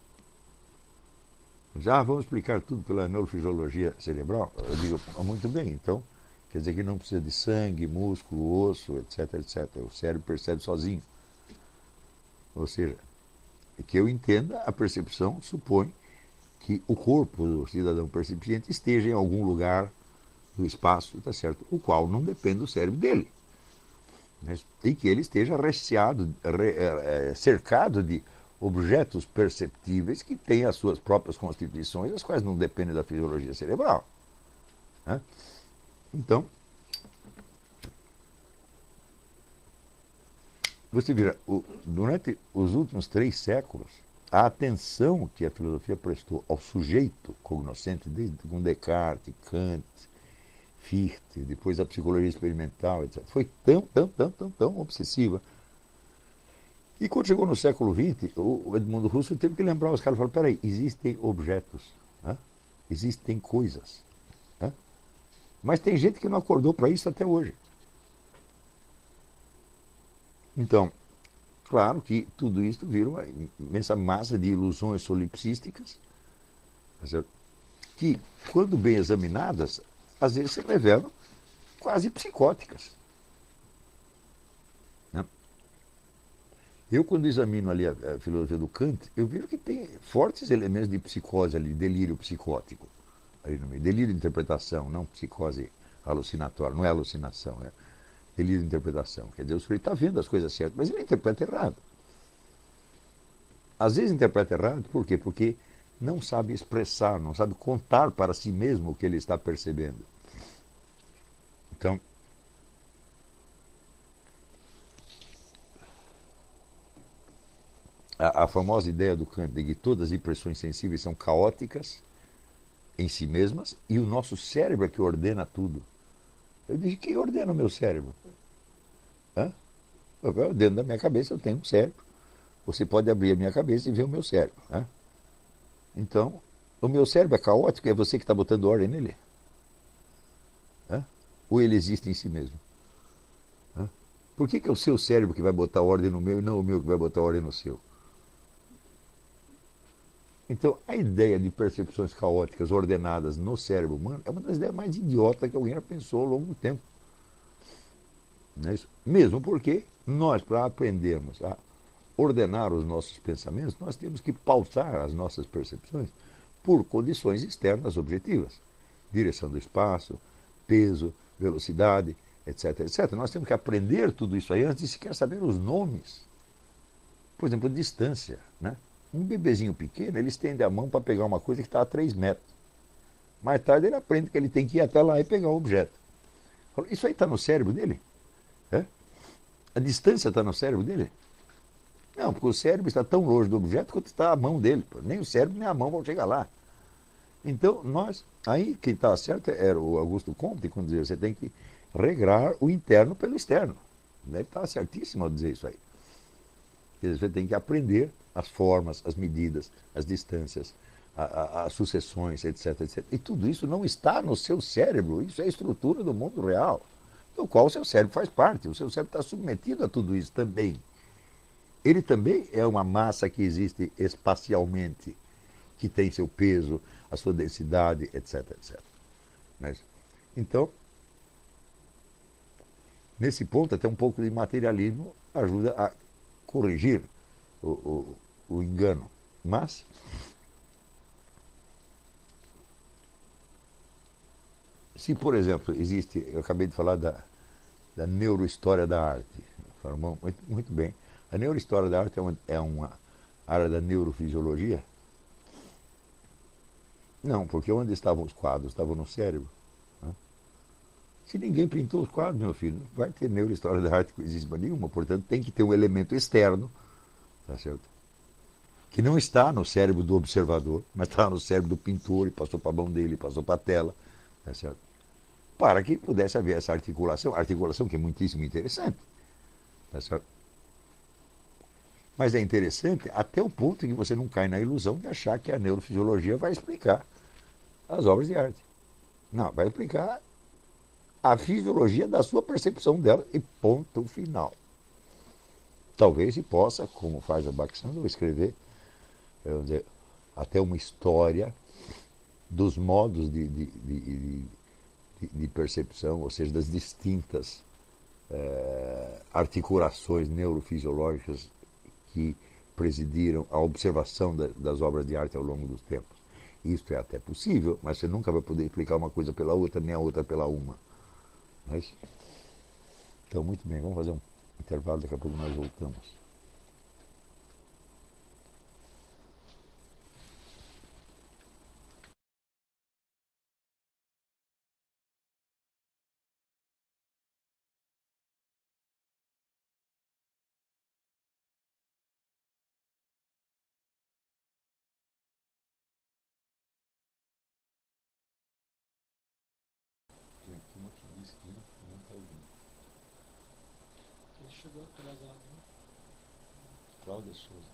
A: Já vamos explicar tudo pela neurofisiologia cerebral? Eu digo, muito bem, então quer dizer que não precisa de sangue, músculo, osso, etc, etc. O cérebro percebe sozinho. Ou seja, que eu entenda, a percepção supõe que o corpo do cidadão percipiente esteja em algum lugar do espaço, tá certo? O qual não depende do cérebro dele. Né? E que ele esteja cercado de objetos perceptíveis que têm as suas próprias constituições, as quais não dependem da fisiologia cerebral. Né? Então, você vira, durante os últimos 3 séculos, a atenção que a filosofia prestou ao sujeito cognoscente, desde com Descartes, Kant, Fichte, depois a psicologia experimental, etc., foi tão obsessiva. E quando chegou no século XX, o Edmundo Husserl teve que lembrar os caras, falou, peraí, existem objetos, né? Existem coisas. Né? Mas tem gente que não acordou para isso até hoje. Então, claro que tudo isso vira uma imensa massa de ilusões solipsísticas, que, quando bem examinadas, às vezes se revelam quase psicóticas. Né? Eu, quando examino ali a filosofia do Kant, eu vejo que tem fortes elementos de psicose ali, delírio psicótico ali no meio. Delírio de interpretação, não psicose alucinatória, não é alucinação, é delírio de interpretação. Quer dizer, o sujeito está vendo as coisas certas, mas ele interpreta errado. Às vezes interpreta errado, por quê? Porque não sabe expressar, não sabe contar para si mesmo o que ele está percebendo. Então, a famosa ideia do Kant de que todas as impressões sensíveis são caóticas em si mesmas e o nosso cérebro é que ordena tudo. Eu disse, quem ordena o meu cérebro? Hã? Dentro da minha cabeça eu tenho um cérebro. Você pode abrir a minha cabeça e ver o meu cérebro. Hã? Então, o meu cérebro é caótico, é você que está botando ordem nele? Hã? Ou ele existe em si mesmo? Hã? Por que é o seu cérebro que vai botar ordem no meu e não o meu que vai botar ordem no seu? Então, a ideia de percepções caóticas ordenadas no cérebro humano é uma das ideias mais idiotas que alguém já pensou ao longo do tempo. Não é isso? Mesmo porque nós, para aprendermos a ordenar os nossos pensamentos, nós temos que pautar as nossas percepções por condições externas objetivas. Direção do espaço, peso, velocidade, etc, etc. Nós temos que aprender tudo isso aí antes de sequer saber os nomes. Por exemplo, distância. Né? Um bebezinho pequeno, ele estende a mão para pegar uma coisa que está a 3 metros. Mais tarde ele aprende que ele tem que ir até lá e pegar o objeto. Isso aí está no cérebro dele? É? A distância está no cérebro dele? Não, porque o cérebro está tão longe do objeto quanto está a mão dele. Nem o cérebro nem a mão vão chegar lá. Então, aí quem estava certo era o Augusto Comte, quando dizia, você tem que regrar o interno pelo externo. Ele estava certíssimo ao dizer isso aí. Quer dizer, você tem que aprender as formas, as medidas, as distâncias, as sucessões, etc, etc. E tudo isso não está no seu cérebro, isso é a estrutura do mundo real, do qual o seu cérebro faz parte. O seu cérebro está submetido a tudo isso também. Ele também é uma massa que existe espacialmente, que tem seu peso, a sua densidade, etc, etc. Mas, então, nesse ponto, até um pouco de materialismo ajuda a corrigir o engano. Mas, se, por exemplo, existe, eu acabei de falar da neurohistória da arte, muito, muito bem. A neurohistória da arte é uma área da neurofisiologia? Não, porque onde estavam os quadros? Estavam no cérebro. Né? Se ninguém pintou os quadros, meu filho, não vai ter neurohistória da arte coisíssima nenhuma. Portanto, tem que ter um elemento externo, tá certo? Que não está no cérebro do observador, mas está no cérebro do pintor e passou para a mão dele, passou para a tela, tá certo? Para que pudesse haver essa articulação que é muitíssimo interessante, tá certo? Mas é interessante até o ponto em que você não cai na ilusão de achar que a neurofisiologia vai explicar as obras de arte. Não, vai explicar a fisiologia da sua percepção dela e ponto final. Talvez se possa, como faz a Baxandra, escrever dizer, até uma história dos modos de percepção, ou seja, das distintas articulações neurofisiológicas que presidiram a observação das obras de arte ao longo dos tempos. Isso é até possível, mas você nunca vai poder explicar uma coisa pela outra, nem a outra pela uma. Mas, então, muito bem, vamos fazer um intervalo, daqui a pouco nós voltamos.
B: Ele chegou atrasado, né?
A: Cláudia Souza.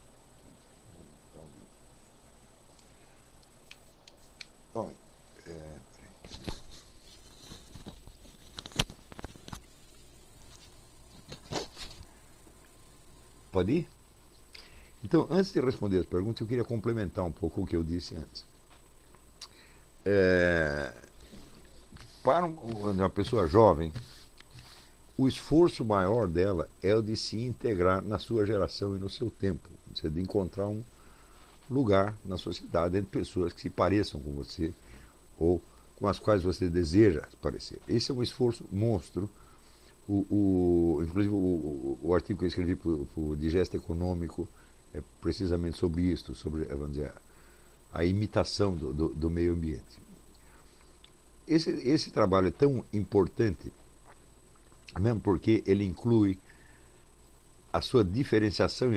A: Bom, pode ir? Então, antes de responder as perguntas, eu queria complementar um pouco o que eu disse antes. Para uma pessoa jovem, o esforço maior dela é o de se integrar na sua geração e no seu tempo. Você de encontrar um lugar na sociedade entre pessoas que se pareçam com você ou com as quais você deseja se parecer. Esse é um esforço monstro. Inclusive, o artigo que eu escrevi para o Digesto Econômico é precisamente sobre isso, sobre, vamos dizer, a imitação do meio ambiente. Esse trabalho é tão importante, mesmo porque ele inclui a sua diferenciação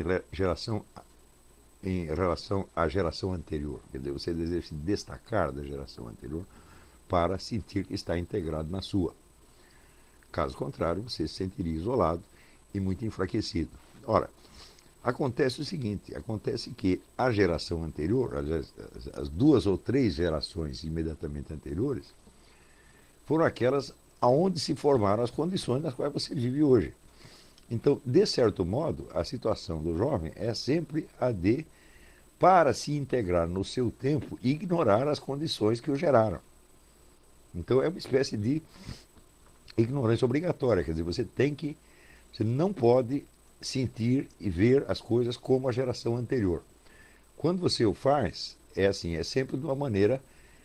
A: em relação à geração anterior. Quer dizer, você deseja se destacar da geração anterior para sentir que está integrado na sua. Caso contrário, você se sentiria isolado e muito enfraquecido. Ora, acontece o seguinte, acontece que a geração anterior, as 2 ou 3 gerações imediatamente anteriores, foram aquelas aonde se formaram as condições nas quais você vive hoje. Então, de certo modo, a situação do jovem é sempre a de, para se integrar no seu tempo, ignorar as condições que o geraram. Então, é uma espécie de ignorância obrigatória, quer dizer, você não pode sentir e ver as coisas como a geração anterior. Quando você o faz, é assim, é sempre de uma maneira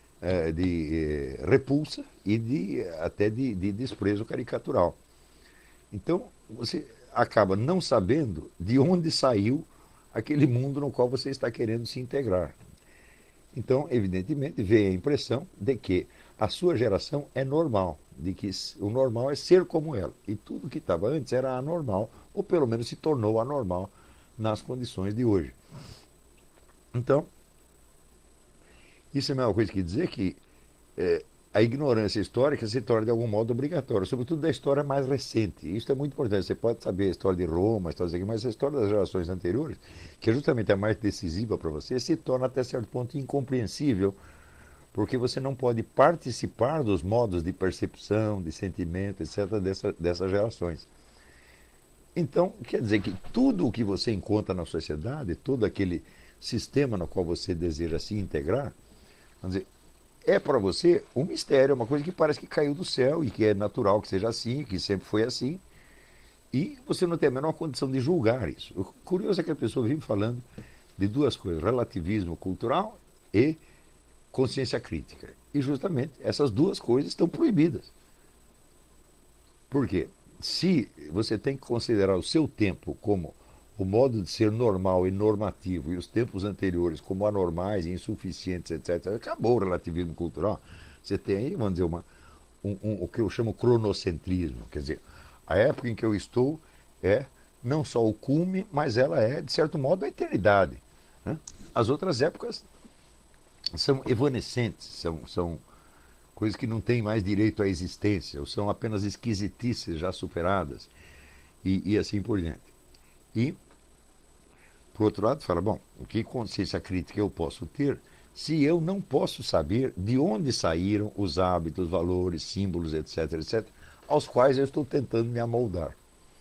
A: de repulsa e até de desprezo caricatural. Então, você acaba não sabendo de onde saiu aquele mundo no qual você está querendo se integrar. Então, evidentemente, vem a impressão de que a sua geração é normal, de que o normal é ser como ela. E tudo que estava antes era anormal, ou pelo menos se tornou anormal nas condições de hoje. Então, isso é a mesma coisa que dizer que a ignorância histórica se torna de algum modo obrigatória, sobretudo da história mais recente. Isso é muito importante. Você pode saber a história de Roma, a história aqui, mas a história das gerações anteriores, que é justamente a mais decisiva para você, se torna até certo ponto incompreensível, porque você não pode participar dos modos de percepção, de sentimento, etc., dessas gerações. Então, quer dizer que tudo o que você encontra na sociedade, todo aquele sistema no qual você deseja se integrar, vamos dizer, é para você um mistério, uma coisa que parece que caiu do céu e que é natural que seja assim, que sempre foi assim, e você não tem a menor condição de julgar isso. O curioso é que a pessoa vive falando de 2 coisas, relativismo cultural e consciência crítica. E justamente essas 2 coisas estão proibidas. Por quê? Se você tem que considerar o seu tempo como o modo de ser normal e normativo e os tempos anteriores como anormais, insuficientes, etc., acabou o relativismo cultural. Você tem aí, vamos dizer, o que eu chamo cronocentrismo. Quer dizer, a época em que eu estou é não só o cume, mas ela é, de certo modo, a eternidade. Né? As outras épocas são evanescentes, são coisas que não têm mais direito à existência, ou são apenas esquisitices já superadas, e assim por diante. E, por outro lado, fala, bom, o que consciência crítica eu posso ter se eu não posso saber de onde saíram os hábitos, valores, símbolos, etc., etc., aos quais eu estou tentando me amoldar?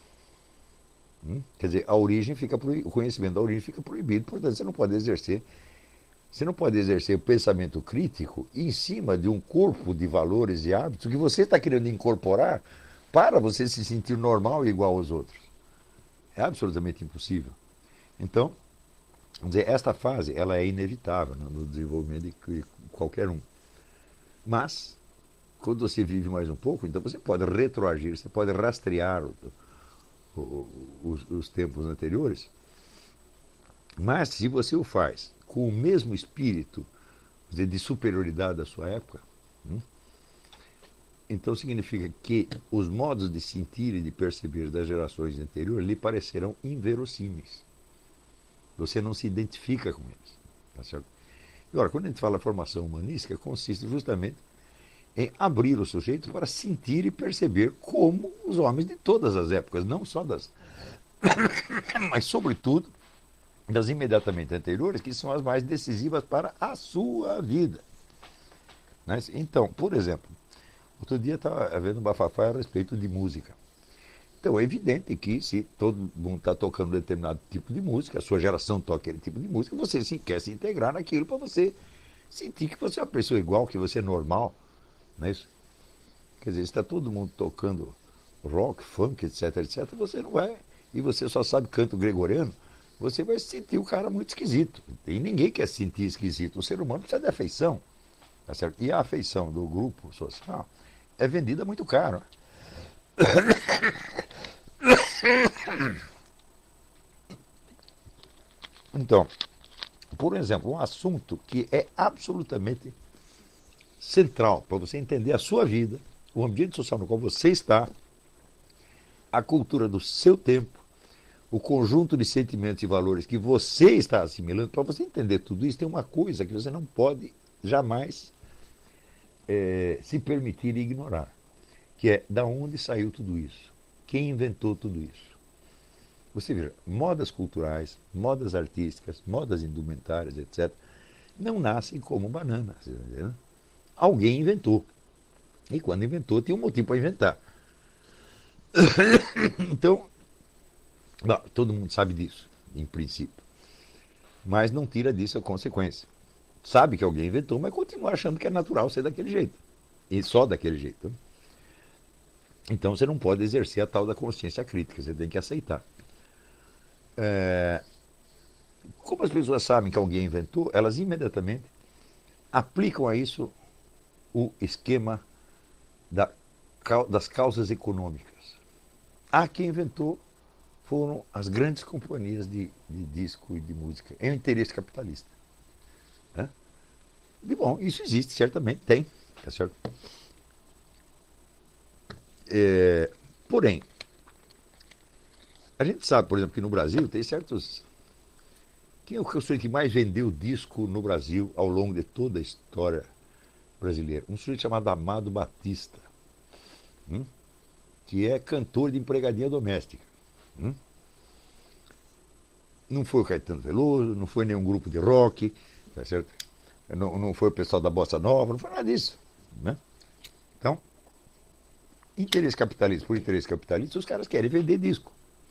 A: Quer dizer, o conhecimento da origem fica proibido, portanto, você não pode exercer o pensamento crítico em cima de um corpo de valores e hábitos que você está querendo incorporar para você se sentir normal e igual aos outros. É absolutamente impossível. Então, vamos dizer, esta fase ela é inevitável no desenvolvimento de qualquer um. Mas, quando você vive mais um pouco, então você pode retroagir, você pode rastrear os tempos anteriores, mas se você o faz com o mesmo espírito de superioridade da sua época, então significa que os modos de sentir e de perceber das gerações anteriores lhe parecerão inverossímeis. Você não se identifica com eles. Tá certo? Agora, quando a gente fala formação humanística, consiste justamente em abrir o sujeito para sentir e perceber como os homens de todas as épocas, não só das, mas sobretudo das imediatamente anteriores, que são as mais decisivas para a sua vida. Né? Então, por exemplo, outro dia estava havendo um bafafá a respeito de música. Então é evidente que se todo mundo está tocando um determinado tipo de música, a sua geração toca aquele tipo de música, você quer se integrar naquilo para você sentir que você é uma pessoa igual, que você é normal. Não é isso? Quer dizer, está todo mundo tocando rock, funk, etc, etc, você não vai, e você só sabe canto gregoriano, você vai se sentir um cara muito esquisito. E ninguém quer se sentir esquisito. O ser humano precisa de afeição, tá certo? E a afeição do grupo social é vendida muito caro. Então, por exemplo, um assunto que é absolutamente central para você entender a sua vida, o ambiente social no qual você está, a cultura do seu tempo, o conjunto de sentimentos e valores que você está assimilando. Para você entender tudo isso, tem uma coisa que você não pode jamais se permitir ignorar, que é da onde saiu tudo isso, quem inventou tudo isso. Você veja, modas culturais, modas artísticas, modas indumentárias, etc., não nascem como banana. Você tá entendendo? Alguém inventou. E quando inventou, tinha um motivo para inventar. Então, não, todo mundo sabe disso, em princípio. Mas não tira disso a consequência. Sabe que alguém inventou, mas continua achando que é natural ser daquele jeito. E só daquele jeito. Então você não pode exercer a tal da consciência crítica, você tem que aceitar. Como as pessoas sabem que alguém inventou, elas imediatamente aplicam a isso o esquema da, das causas econômicas. Quem inventou foram as grandes companhias de disco e de música. É um interesse capitalista. Né? E bom, isso existe, certamente tem. Tá certo? Porém, a gente sabe, por exemplo, que no Brasil tem certos. Quem é o sujeito que mais vendeu disco no Brasil ao longo de toda a história brasileira? Um sujeito chamado Amado Batista, que é cantor de empregadinha doméstica. Não foi o Caetano Veloso, não foi nenhum grupo de rock, tá certo? Não foi o pessoal da Bossa Nova, não foi nada disso. Né? Então, interesse capitalista por interesse capitalista, os caras querem vender disco.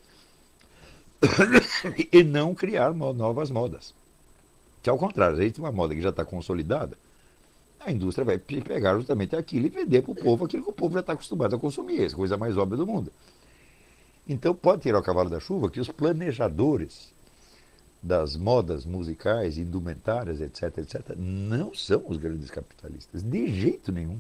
A: E não criar novas modas. Que ao contrário, a gente tem uma moda que já está consolidada, a indústria vai pegar justamente aquilo e vender para o povo aquilo que o povo já está acostumado a consumir, essa coisa mais óbvia do mundo. Então pode tirar o cavalo da chuva que os planejadores das modas musicais, indumentárias, etc, etc, não são os grandes capitalistas, de jeito nenhum.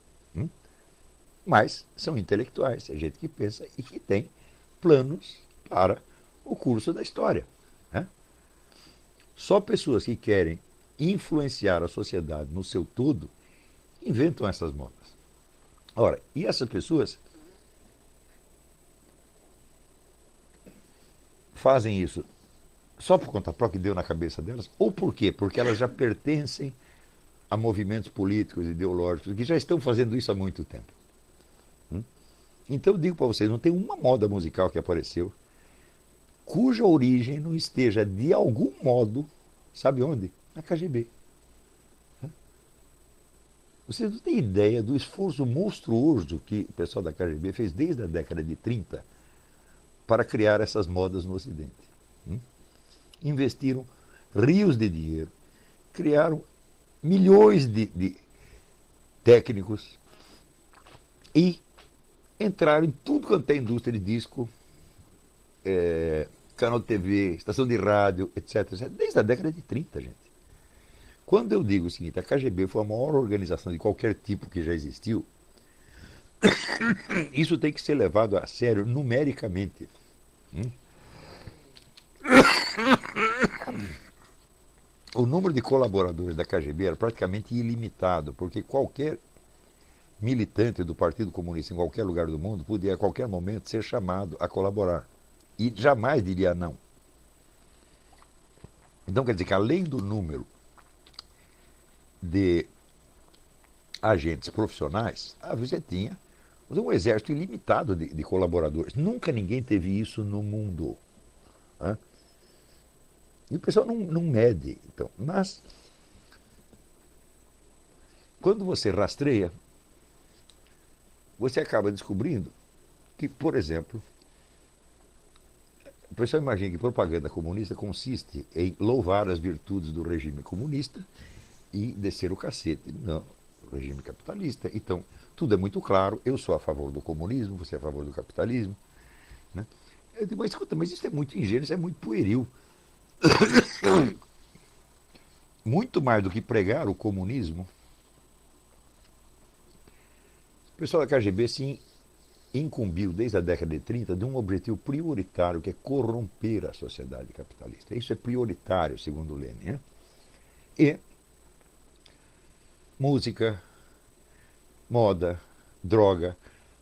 A: Mas são intelectuais, é gente que pensa e que tem planos para o curso da história. Né? Só pessoas que querem influenciar a sociedade no seu todo inventam essas modas. Ora, e essas pessoas fazem isso só por conta própria que deu na cabeça delas? Ou por quê? Porque elas já pertencem a movimentos políticos, ideológicos, que já estão fazendo isso há muito tempo. Então eu digo para vocês, não tem uma moda musical que apareceu cuja origem não esteja de algum modo, sabe onde? Na KGB. Vocês não têm ideia do esforço monstruoso que o pessoal da KGB fez desde a década de 30 para criar essas modas no Ocidente. Investiram rios de dinheiro, criaram milhões de técnicos e entraram em tudo quanto é indústria de disco, canal de TV, estação de rádio, etc, etc, desde a década de 30, gente. Quando eu digo o seguinte, a KGB foi a maior organização de qualquer tipo que já existiu, isso tem que ser levado a sério numericamente. O número de colaboradores da KGB era praticamente ilimitado, porque qualquer militante do Partido Comunista em qualquer lugar do mundo podia a qualquer momento ser chamado a colaborar. E jamais diria não. Então quer dizer que além do número de agentes profissionais, você tinha um exército ilimitado de colaboradores. Nunca ninguém teve isso no mundo. Né? E o pessoal não mede. Então, mas, quando você rastreia, você acaba descobrindo que, por exemplo, o pessoal imagina que propaganda comunista consiste em louvar as virtudes do regime comunista e descer o cacete. Não. regime capitalista. Então, tudo é muito claro. Eu sou a favor do comunismo, você é a favor do capitalismo. Né? Eu digo, mas escuta, mas isso é muito ingênuo, isso é muito pueril. Muito mais do que pregar o comunismo, o pessoal da KGB se incumbiu, desde a década de 30, de um objetivo prioritário, que é corromper a sociedade capitalista. Isso é prioritário, segundo Lenin. Né? E música, moda, droga,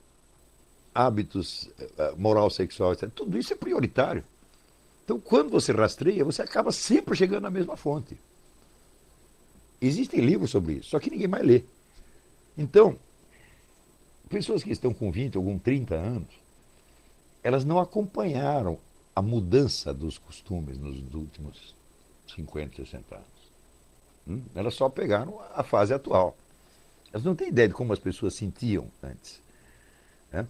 A: hábitos, moral sexual, etc. Tudo isso é prioritário. Então, quando você rastreia, você acaba sempre chegando à mesma fonte. Existem livros sobre isso, só que ninguém mais lê. Então, pessoas que estão com 20 ou com 30 anos, elas não acompanharam a mudança dos costumes nos últimos 50, 60 anos. Elas só pegaram a fase atual. Elas não têm ideia de como as pessoas sentiam antes. Né?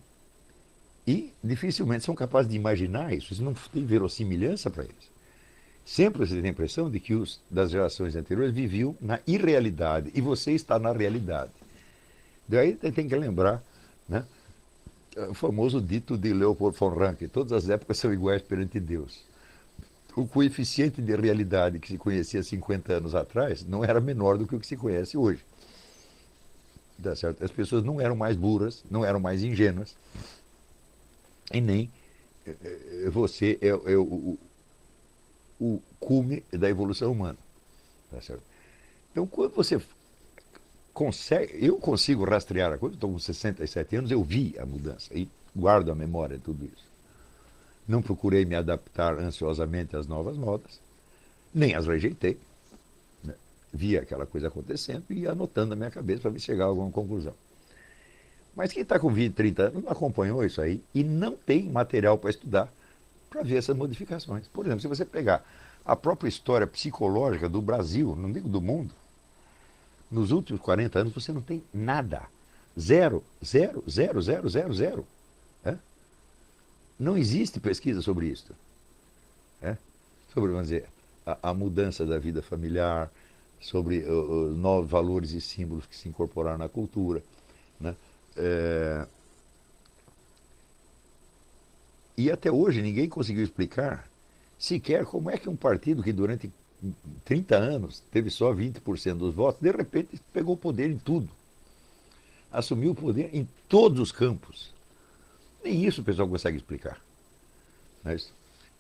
A: E dificilmente são capazes de imaginar isso. Isso não tem verossimilhança para eles. Sempre você tem a impressão de que os das gerações anteriores viviam na irrealidade e você está na realidade. Daí tem que lembrar, né, o famoso dito de Leopold von Ranke: todas as épocas são iguais perante Deus. O coeficiente de realidade que se conhecia 50 anos atrás não era menor do que o que se conhece hoje. Tá certo? As pessoas não eram mais burras, não eram mais ingênuas, e nem você é o cume da evolução humana. Tá certo? Então, quando você consegue, eu consigo rastrear a coisa, estou com 67 anos, eu vi a mudança e guardo a memória de tudo isso. Não procurei me adaptar ansiosamente às novas modas, nem as rejeitei. Né? Via aquela coisa acontecendo e ia anotando na minha cabeça para ver se chegar a alguma conclusão. Mas quem está com 20, 30 anos não acompanhou isso aí e não tem material para estudar para ver essas modificações. Por exemplo, se você pegar a própria história psicológica do Brasil, não digo do mundo, nos últimos 40 anos você não tem nada. Zero, zero, zero, zero, zero, zero. É? Não existe pesquisa sobre isso. É? Sobre, vamos dizer, a mudança da vida familiar, sobre os novos valores e símbolos que se incorporaram na cultura. Né? E até hoje ninguém conseguiu explicar sequer como é que um partido que durante 30 anos teve só 20% dos votos, de repente pegou o poder em tudo. Assumiu o poder em todos os campos. Nem isso o pessoal consegue explicar. Mas,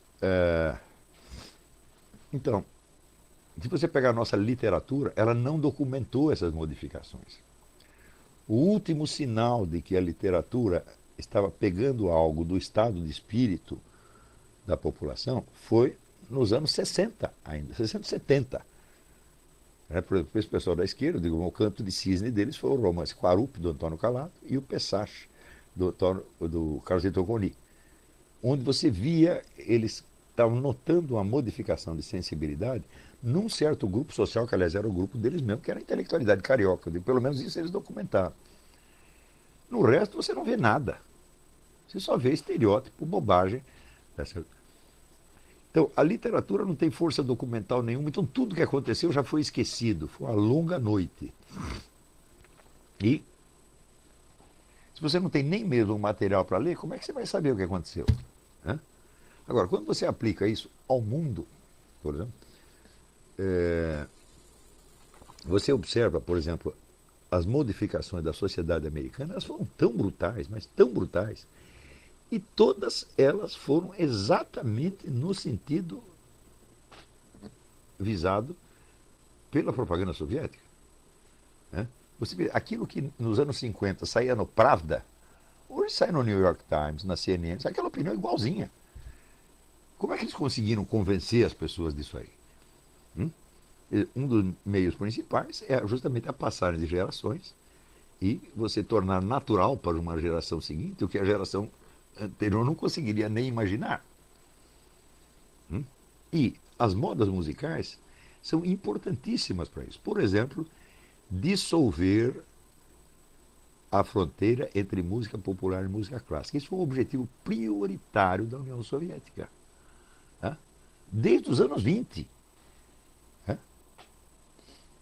A: então, se você pegar a nossa literatura, ela não documentou essas modificações. O último sinal de que a literatura estava pegando algo do estado de espírito da população foi nos anos 60 ainda, 60, 70. Por exemplo, esse pessoal da esquerda, digo, o canto de cisne deles foi o romance Quarup, do Antônio Calado, e o Pessache, do Carlos Toconi, onde você via, eles estavam notando uma modificação de sensibilidade num certo grupo social, que aliás era o grupo deles mesmo, que era a intelectualidade carioca. Pelo menos isso eles documentaram. No resto você não vê nada. Você só vê estereótipo, bobagem. Tá certo? Então, a literatura não tem força documental nenhuma, então tudo que aconteceu já foi esquecido. Foi uma longa noite. E, se você não tem nem mesmo um material para ler, como é que você vai saber o que aconteceu? Né? Agora, quando você aplica isso ao mundo, por exemplo, você observa, por exemplo, as modificações da sociedade americana, elas foram tão brutais, mas tão brutais, e todas elas foram exatamente no sentido visado pela propaganda soviética. Né? Você vê, aquilo que nos anos 50 saía no Pravda, hoje sai no New York Times, na CNN, sai aquela opinião igualzinha. Como é que eles conseguiram convencer as pessoas disso aí? Um dos meios principais é justamente a passagem de gerações e você tornar natural para uma geração seguinte o que a geração anterior não conseguiria nem imaginar. E as modas musicais são importantíssimas para isso. Por exemplo, dissolver a fronteira entre música popular e música clássica. Isso foi um objetivo prioritário da União Soviética. Desde os anos 20.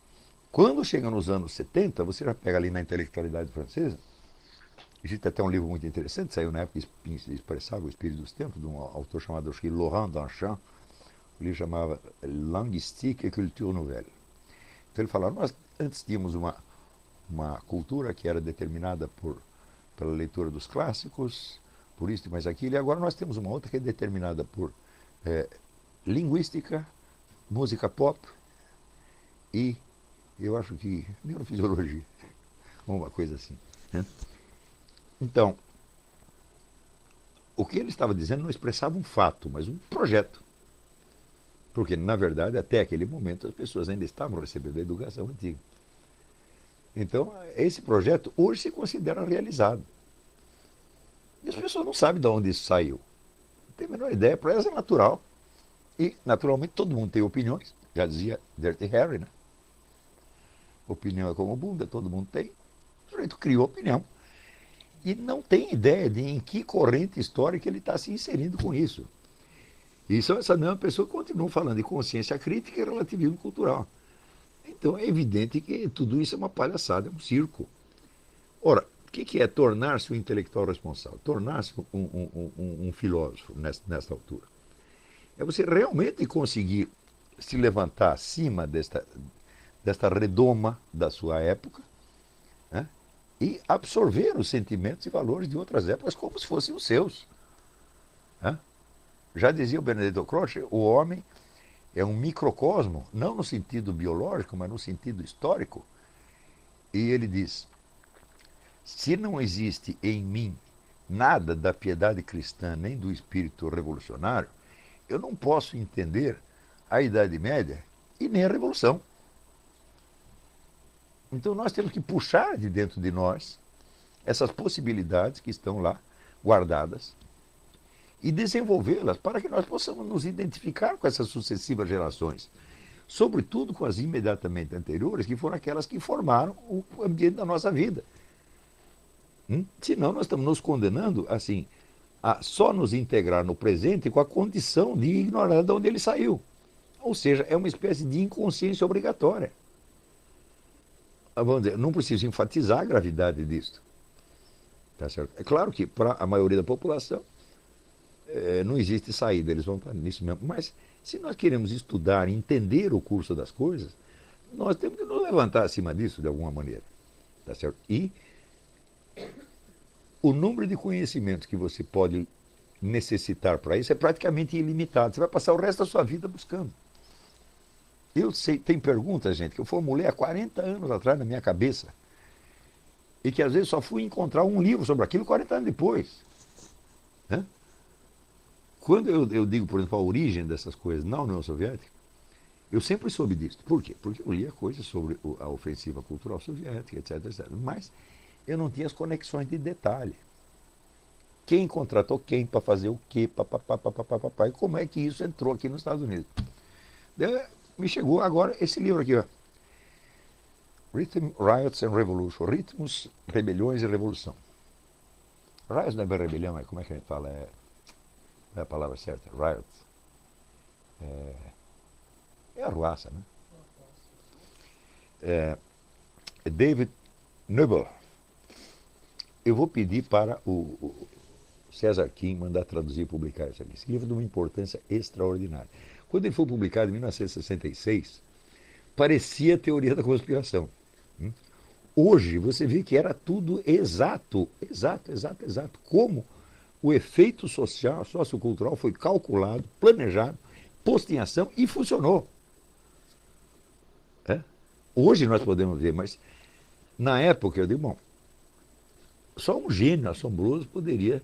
A: Quando chega nos anos 70, você já pega ali na intelectualidade francesa, existe até um livro muito interessante, saiu na época que expressava o espírito dos tempos, de um autor chamado Laurent Danchamp, o livro chamava Linguistique et Culture Nouvelle. Então ele falava, nós antes tínhamos uma cultura que era determinada pela leitura dos clássicos, por isso e mais aquilo, e agora nós temos uma outra que é determinada por linguística, música pop e, eu acho que, neurofisiologia, uma coisa assim. Né? Então, o que ele estava dizendo não expressava um fato, mas um projeto. Porque, na verdade, até aquele momento, as pessoas ainda estavam recebendo a educação antiga. Então, esse projeto hoje se considera realizado. E as pessoas não sabem de onde isso saiu. Não tem a menor ideia, para elas é natural. E, naturalmente, todo mundo tem opiniões. Já dizia Dirty Harry, né? Opinião é como bunda, todo mundo tem. O sujeito criou opinião. E não tem ideia de em que corrente histórica ele está se inserindo com isso. E são essa mesma pessoa que continua falando de consciência crítica e relativismo cultural. Então é evidente que tudo isso é uma palhaçada, é um circo. Ora, o que é tornar-se um intelectual responsável? Tornar-se um filósofo nesta altura? É você realmente conseguir se levantar acima desta redoma da sua época, né? E absorver os sentimentos e valores de outras épocas como se fossem os seus. Né? Já dizia o Benedetto Croce, o homem é um microcosmo, não no sentido biológico, mas no sentido histórico. E ele diz, se não existe em mim nada da piedade cristã nem do espírito revolucionário, eu não posso entender a Idade Média e nem a Revolução. Então nós temos que puxar de dentro de nós essas possibilidades que estão lá guardadas e desenvolvê-las para que nós possamos nos identificar com essas sucessivas gerações, sobretudo com as imediatamente anteriores, que foram aquelas que formaram o ambiente da nossa vida. Senão nós estamos nos condenando assim a só nos integrar no presente com a condição de ignorar de onde ele saiu. Ou seja, é uma espécie de inconsciência obrigatória. Vamos dizer, não preciso enfatizar a gravidade disso. Tá certo? É claro que para a maioria da população não existe saída, eles vão estar nisso mesmo. Mas se nós queremos estudar, entender o curso das coisas, nós temos que nos levantar acima disso de alguma maneira. Tá certo? E o número de conhecimentos que você pode necessitar para isso é praticamente ilimitado. Você vai passar o resto da sua vida buscando. Eu sei, tem perguntas, gente, que eu formulei há 40 anos atrás na minha cabeça e que às vezes só fui encontrar um livro sobre aquilo 40 anos depois. Né? Quando eu digo, por exemplo, a origem dessas coisas na União Soviética, eu sempre soube disso. Por quê? Porque eu lia coisas sobre a ofensiva cultural soviética, etc, etc. Mas eu não tinha as conexões de detalhe. Quem contratou quem para fazer o quê, papapá, e como é que isso entrou aqui nos Estados Unidos. Daí, me chegou agora esse livro aqui, ó. Rhythm, Riots and Revolution. Ritmos, Rebeliões e Revolução. Riots não é bem rebelião, mas como é que a gente fala? É a palavra certa, riot. É arruaça, né? David Noble. Eu vou pedir para o César Kim mandar traduzir e publicar isso aqui. Esse livro é de uma importância extraordinária. Quando ele foi publicado em 1966, parecia teoria da conspiração. Hoje você vê que era tudo exato. Como o efeito social, sociocultural foi calculado, planejado, posto em ação e funcionou. Hoje nós podemos ver, mas na época eu digo, bom, só um gênio assombroso poderia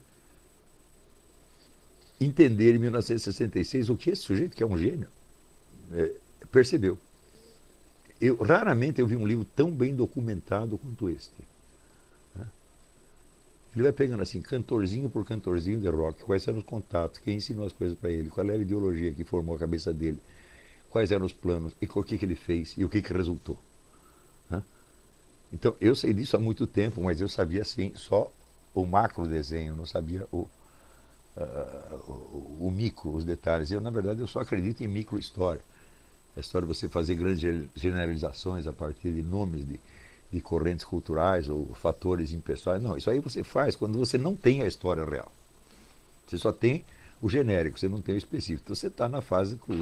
A: entender em 1966 o que esse sujeito, que é um gênio, percebeu. Raramente eu vi um livro tão bem documentado quanto este. Ele vai pegando assim, cantorzinho por cantorzinho de rock, quais eram os contatos, quem ensinou as coisas para ele, qual era a ideologia que formou a cabeça dele, quais eram os planos, e o que ele fez, e o que resultou. Então, eu sei disso há muito tempo, mas eu sabia assim, só o macro desenho, não sabia o micro, os detalhes. Na verdade, eu só acredito em micro história. A história de você fazer grandes generalizações a partir de nomes de correntes culturais ou fatores impessoais. Não, isso aí você faz quando você não tem a história real. Você só tem o genérico, você não tem o específico. Então você está na fase que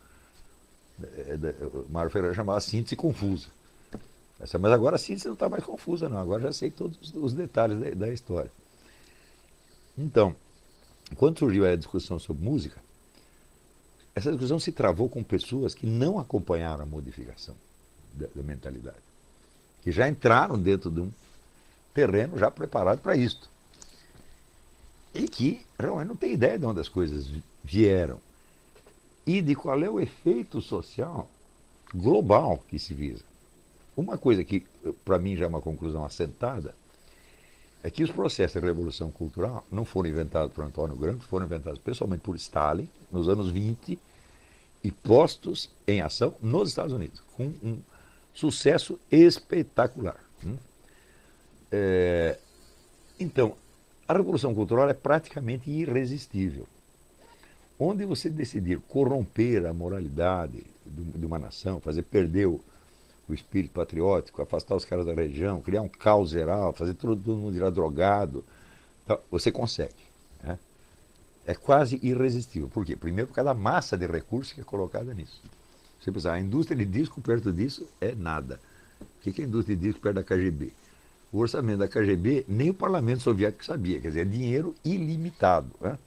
A: o Mário Ferreira chamava síntese confusa. Mas agora a síntese não está mais confusa, não. Agora já sei todos os detalhes da história. Então, quando surgiu a discussão sobre música, essa discussão se travou com pessoas que não acompanharam a modificação da mentalidade, que já entraram dentro de um terreno já preparado para isto. E que realmente não tem ideia de onde as coisas vieram e de qual é o efeito social global que se visa. Uma coisa que, para mim, já é uma conclusão assentada, é que os processos de revolução cultural não foram inventados por Antônio Gramsci, foram inventados pessoalmente por Stalin, nos anos 20, e postos em ação nos Estados Unidos, com um sucesso espetacular. Então, a revolução cultural é praticamente irresistível. Onde você decidir corromper a moralidade de uma nação, fazer perder o espírito patriótico, afastar os caras da região, criar um caos geral, fazer todo mundo virar drogado, você consegue. Né? É quase irresistível. Por quê? Primeiro, por causa da massa de recursos que é colocada nisso. Você pensa, a indústria de disco perto disso é nada. O que é a indústria de disco perto da KGB? O orçamento da KGB, nem o parlamento soviético sabia. Quer dizer, é dinheiro ilimitado. Né?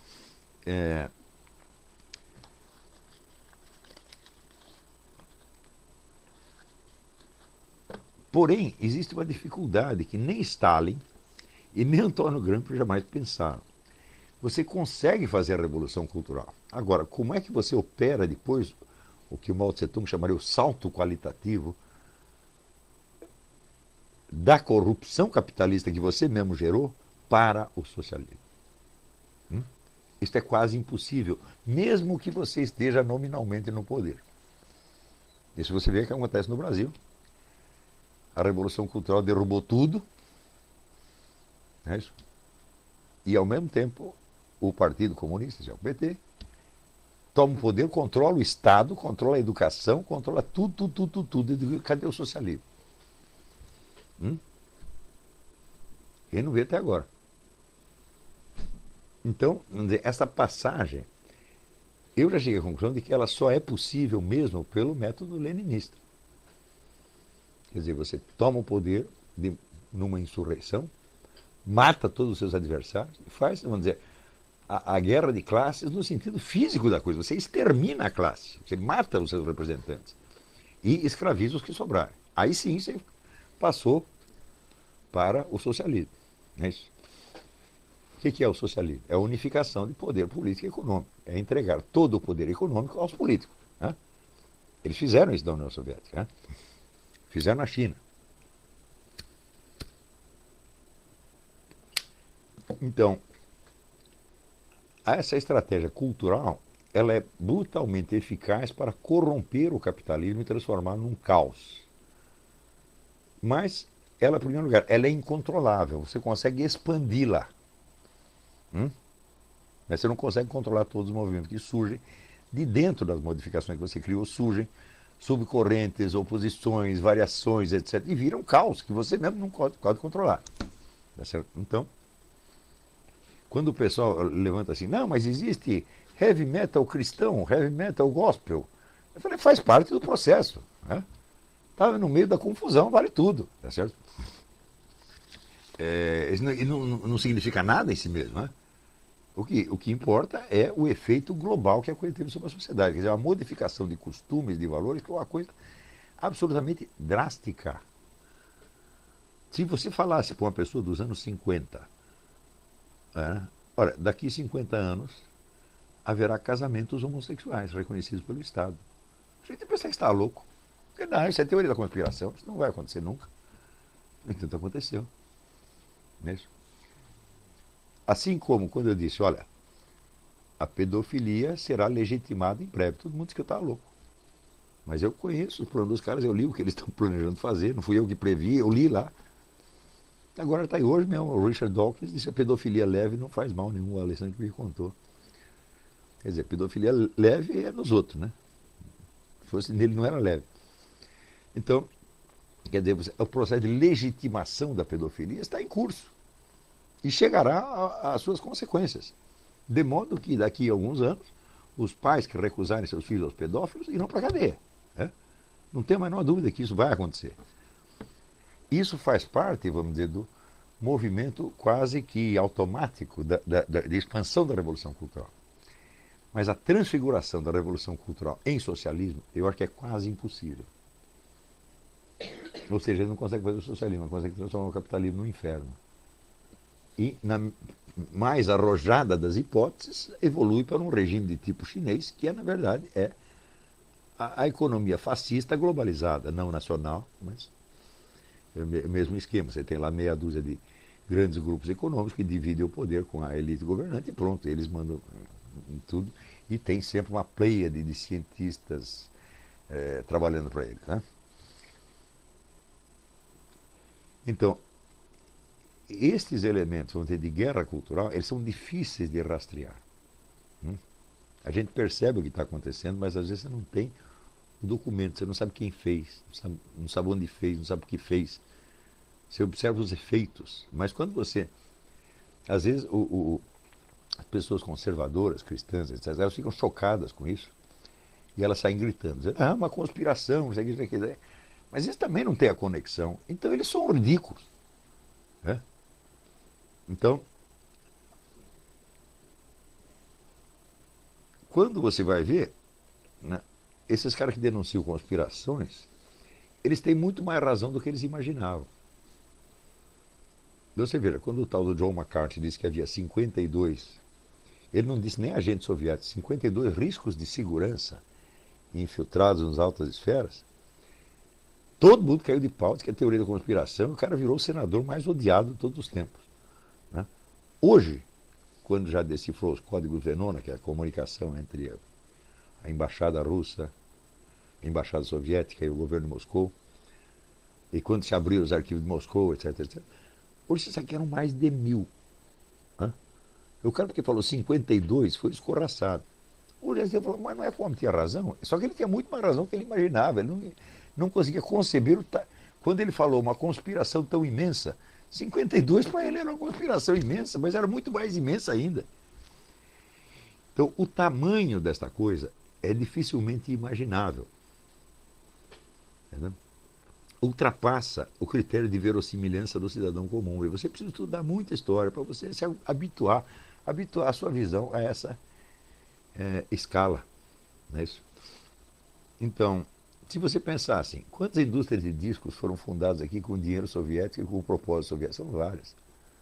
A: Porém, existe uma dificuldade que nem Stalin e nem Antônio Gramsci jamais pensaram. Você consegue fazer a revolução cultural. Agora, como é que você opera depois o que o Mao Tse-tung chamaria o salto qualitativo da corrupção capitalista que você mesmo gerou para o socialismo? Isso é quase impossível, mesmo que você esteja nominalmente no poder. Isso você vê que acontece no Brasil. A Revolução Cultural derrubou tudo, é isso? E ao mesmo tempo o Partido Comunista, já o PT, toma o poder, controla o Estado, controla a educação, controla tudo. Cadê o socialismo? Quem não vê até agora. Então, vamos dizer, essa passagem, eu já cheguei à conclusão de que ela só é possível mesmo pelo método leninista. Quer dizer, você toma o poder numa insurreição, mata todos os seus adversários e faz, vamos dizer, a guerra de classes no sentido físico da coisa. Você extermina a classe, você mata os seus representantes e escraviza os que sobrarem. Aí sim você passou para o socialismo. Não é isso? O que é o socialismo? É a unificação de poder político e econômico. É entregar todo o poder econômico aos políticos. Né? Eles fizeram isso na União Soviética. Né? Fizeram na China. Então, essa estratégia cultural, ela é brutalmente eficaz para corromper o capitalismo e transformá-lo num caos. Mas ela, em primeiro lugar, ela é incontrolável. Você consegue expandi-la. Mas você não consegue controlar todos os movimentos que surgem de dentro das modificações que você criou, surgem subcorrentes, oposições, variações, etc. E viram caos que você mesmo não pode controlar. Tá certo? Então, quando o pessoal levanta assim, não, mas existe heavy metal cristão, heavy metal gospel. Eu falei, faz parte do processo. Né? Tá no meio da confusão, vale tudo. Tá certo? Isso não significa nada em si mesmo. Né? O que importa é o efeito global que a coisa teve sobre a sociedade. Quer dizer, a modificação de costumes, de valores, que é uma coisa absolutamente drástica. Se você falasse para uma pessoa dos anos 50, olha, daqui 50 anos haverá casamentos homossexuais reconhecidos pelo Estado. A gente pensa que está louco. Porque não, isso é teoria da conspiração, isso não vai acontecer nunca. No entanto, aconteceu. Não é isso? Assim como quando eu disse, olha, a pedofilia será legitimada em breve. Todo mundo diz que eu estava louco. Mas eu conheço os planos dos caras, eu li o que eles estão planejando fazer, não fui eu que previ, eu li lá. Agora está aí hoje mesmo, o Richard Dawkins disse que a pedofilia leve não faz mal nenhum, o Alessandro me contou. Quer dizer, pedofilia leve é nos outros, né? fosse nele não era leve. Então, quer dizer, o processo de legitimação da pedofilia está em curso e chegará às suas consequências. De modo que daqui a alguns anos, os pais que recusarem seus filhos aos pedófilos irão para a cadeia. Né? Não tem a menor dúvida que isso vai acontecer. Isso faz parte, vamos dizer, do movimento quase que automático de expansão da Revolução Cultural. Mas a transfiguração da Revolução Cultural em socialismo, eu acho que é quase impossível. Ou seja, ele não consegue fazer o socialismo, não consegue transformar o capitalismo no inferno. E, na mais arrojada das hipóteses, evolui para um regime de tipo chinês, que na verdade é a economia fascista globalizada, não nacional, mas é o mesmo esquema. Você tem lá meia dúzia de grandes grupos econômicos que dividem o poder com a elite governante e pronto, eles mandam em tudo. E tem sempre uma pleiade de cientistas trabalhando para eles. Né? Então, estes elementos, vamos dizer, de guerra cultural, eles são difíceis de rastrear. A gente percebe o que está acontecendo, mas às vezes você não tem o documento, você não sabe quem fez, não sabe onde fez, não sabe o que fez. Você observa os efeitos. Mas quando você... Às vezes, as pessoas conservadoras, cristãs, etc., elas ficam chocadas com isso. E elas saem gritando, dizendo, uma conspiração, isso aqui, isso aqui. Mas eles também não têm a conexão. Então, eles são ridículos. Né? Então, quando você vai ver, né, esses caras que denunciam conspirações, eles têm muito mais razão do que eles imaginavam. Você veja, quando o tal do John McCarthy disse que havia 52, ele não disse nem agentes soviéticos, 52 riscos de segurança infiltrados nas altas esferas, todo mundo caiu de pau, disse que é teoria da conspiração, e o cara virou o senador mais odiado de todos os tempos. Né? Hoje, quando já decifrou os códigos Venona, que é a comunicação entre a embaixada russa, a embaixada soviética e o governo de Moscou, e quando se abriu os arquivos de Moscou, etc, etc. Hoje isso aqui eram mais de 1000. Né? O cara que falou 52 foi escorraçado. Hoje ele falou, mas não é como tinha razão. Só que ele tinha muito mais razão do que ele imaginava. Ele não conseguia conceber quando ele falou uma conspiração tão imensa. 52 para ele era uma conspiração imensa, mas era muito mais imensa ainda. Então, o tamanho desta coisa é dificilmente imaginável. Entendeu? Ultrapassa o critério de verossimilhança do cidadão comum. E você precisa estudar muita história para você se habituar a sua visão a essa escala. Não é isso? Então, se você pensar assim, quantas indústrias de discos foram fundadas aqui com dinheiro soviético e com o propósito soviético? São várias.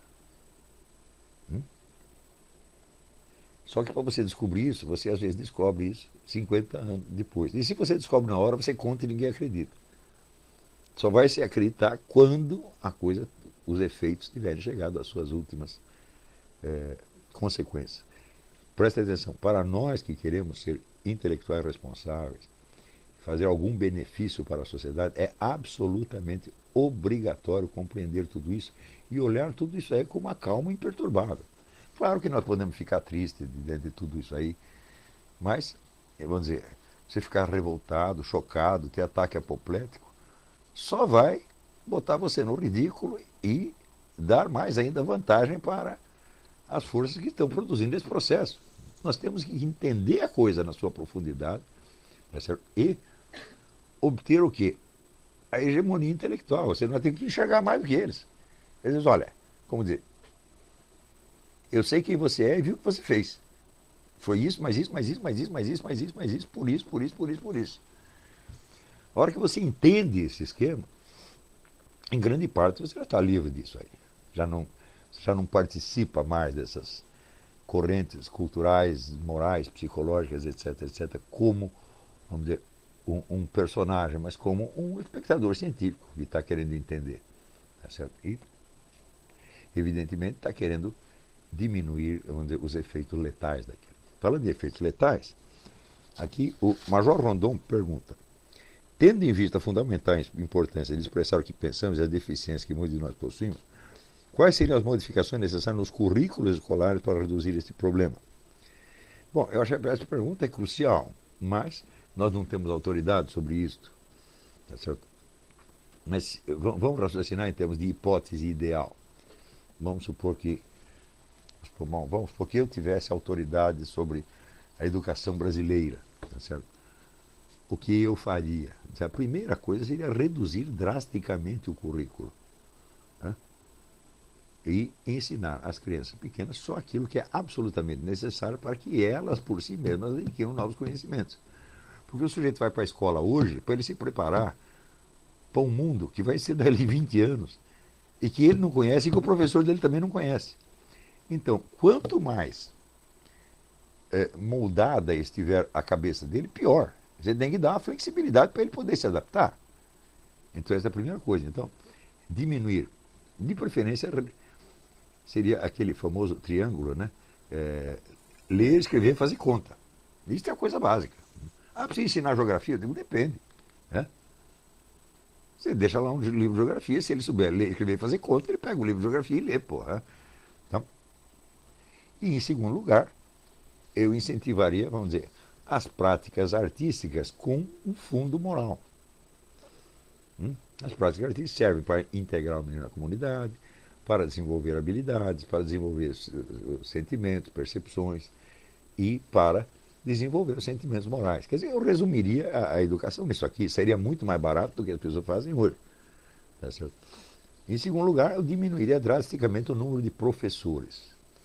A: Só que para você descobrir isso, você às vezes descobre isso 50 anos depois. E se você descobre na hora, você conta e ninguém acredita. Só vai se acreditar quando os efeitos tiverem chegado às suas últimas consequências. Presta atenção, para nós que queremos ser intelectuais responsáveis, fazer algum benefício para a sociedade, é absolutamente obrigatório compreender tudo isso e olhar tudo isso aí com uma calma imperturbável. Claro que nós podemos ficar tristes diante de tudo isso aí, mas, vamos dizer, você ficar revoltado, chocado, ter ataque apoplético, só vai botar você no ridículo e dar mais ainda vantagem para as forças que estão produzindo esse processo. Nós temos que entender a coisa na sua profundidade, tá certo? E obter o quê? A hegemonia intelectual. Você não vai ter que enxergar mais do que eles. Eles dizem, olha, como dizer, eu sei quem você é e vi o que você fez. Foi isso, mais isso, mais isso, mais isso, mais isso, mais isso, mais isso, por isso, por isso, por isso, por isso. A hora que você entende esse esquema, em grande parte você já está livre disso aí. Já não participa mais dessas correntes culturais, morais, psicológicas, etc., etc., como, vamos dizer, um personagem, mas como um espectador científico que está querendo entender. Tá certo? E, evidentemente, está querendo diminuir, vamos dizer, os efeitos letais daquilo. Falando de efeitos letais, aqui o Major Rondon pergunta, tendo em vista a fundamental importância de expressar o que pensamos e as deficiências que muitos de nós possuímos, quais seriam as modificações necessárias nos currículos escolares para reduzir este problema? Bom, eu acho que essa pergunta é crucial, mas Nós não temos autoridade sobre isto, tá certo? Mas vamos raciocinar em termos de hipótese ideal. Vamos supor que, vamos supor que eu tivesse autoridade sobre a educação brasileira, tá certo? O que eu faria? A primeira coisa seria reduzir drasticamente o currículo, né? E ensinar às crianças pequenas só aquilo que é absolutamente necessário para que elas, por si mesmas, adquiram novos conhecimentos. Porque o sujeito vai para a escola hoje para ele se preparar para um mundo que vai ser dali 20 anos e que ele não conhece e que o professor dele também não conhece. Então, quanto mais moldada estiver a cabeça dele, pior. Você tem que dar uma flexibilidade para ele poder se adaptar. Então, essa é a primeira coisa. Então, diminuir. De preferência, seria aquele famoso triângulo, né? Ler, escrever, fazer conta. Isso é a coisa básica. Ah, precisa ensinar geografia? Eu digo, depende. Né? Você deixa lá um livro de geografia, se ele souber ler, escrever e fazer conta, ele pega o livro de geografia e lê, porra. Então, e em segundo lugar, eu incentivaria, vamos dizer, as práticas artísticas com um fundo moral. As práticas artísticas servem para integrar o menino na comunidade, para desenvolver habilidades, para desenvolver sentimentos, percepções e para desenvolver os sentimentos morais. Quer dizer, eu resumiria a educação nisso aqui. Seria muito mais barato do que as pessoas fazem hoje. Tá certo? Em segundo lugar, eu diminuiria drasticamente o número de professores.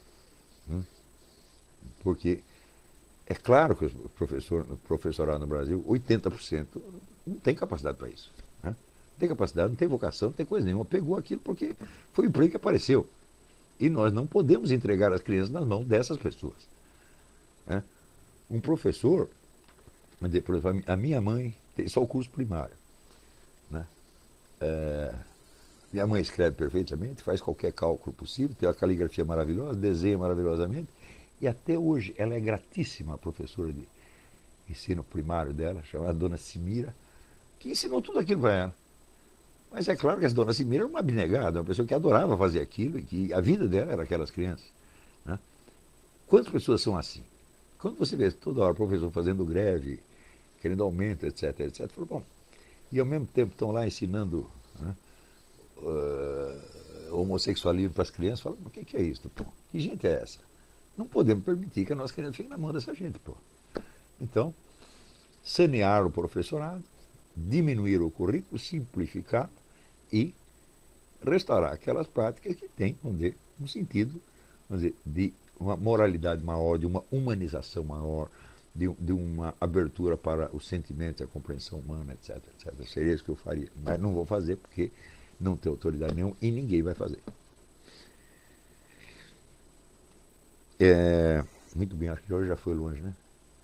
A: Porque é claro que o professorado no Brasil, 80% não tem capacidade para isso. Né? Não tem capacidade, não tem vocação, não tem coisa nenhuma. Pegou aquilo porque foi o emprego que apareceu. E nós não podemos entregar as crianças nas mãos dessas pessoas. Né? Um professor, por exemplo, a minha mãe tem só o curso primário. Né? Minha mãe escreve perfeitamente, faz qualquer cálculo possível, tem uma caligrafia maravilhosa, desenha maravilhosamente. E até hoje ela é gratíssima, a professora de ensino primário dela, chamada Dona Simira, que ensinou tudo aquilo para ela. Mas é claro que essa Dona Simira era uma abnegada, uma pessoa que adorava fazer aquilo e que a vida dela era aquelas crianças. Né? Quantas pessoas são assim? Quando você vê toda hora o professor fazendo greve, querendo aumento, etc, etc, fala, bom, e ao mesmo tempo estão lá ensinando, né, homossexualismo para as crianças, fala, o que é isso? Pô? Que gente é essa? Não podemos permitir que a nossa criança fique na mão dessa gente. Pô. Então, sanear o professorado, diminuir o currículo, simplificar e restaurar aquelas práticas que têm, vamos dizer, um sentido, vamos dizer, de uma moralidade maior, de uma humanização maior, de uma abertura para os sentimentos, a compreensão humana, etc, etc. Seria isso que eu faria. Mas não vou fazer porque não tenho autoridade nenhuma e ninguém vai fazer. Muito bem, acho que hoje já foi longe, né?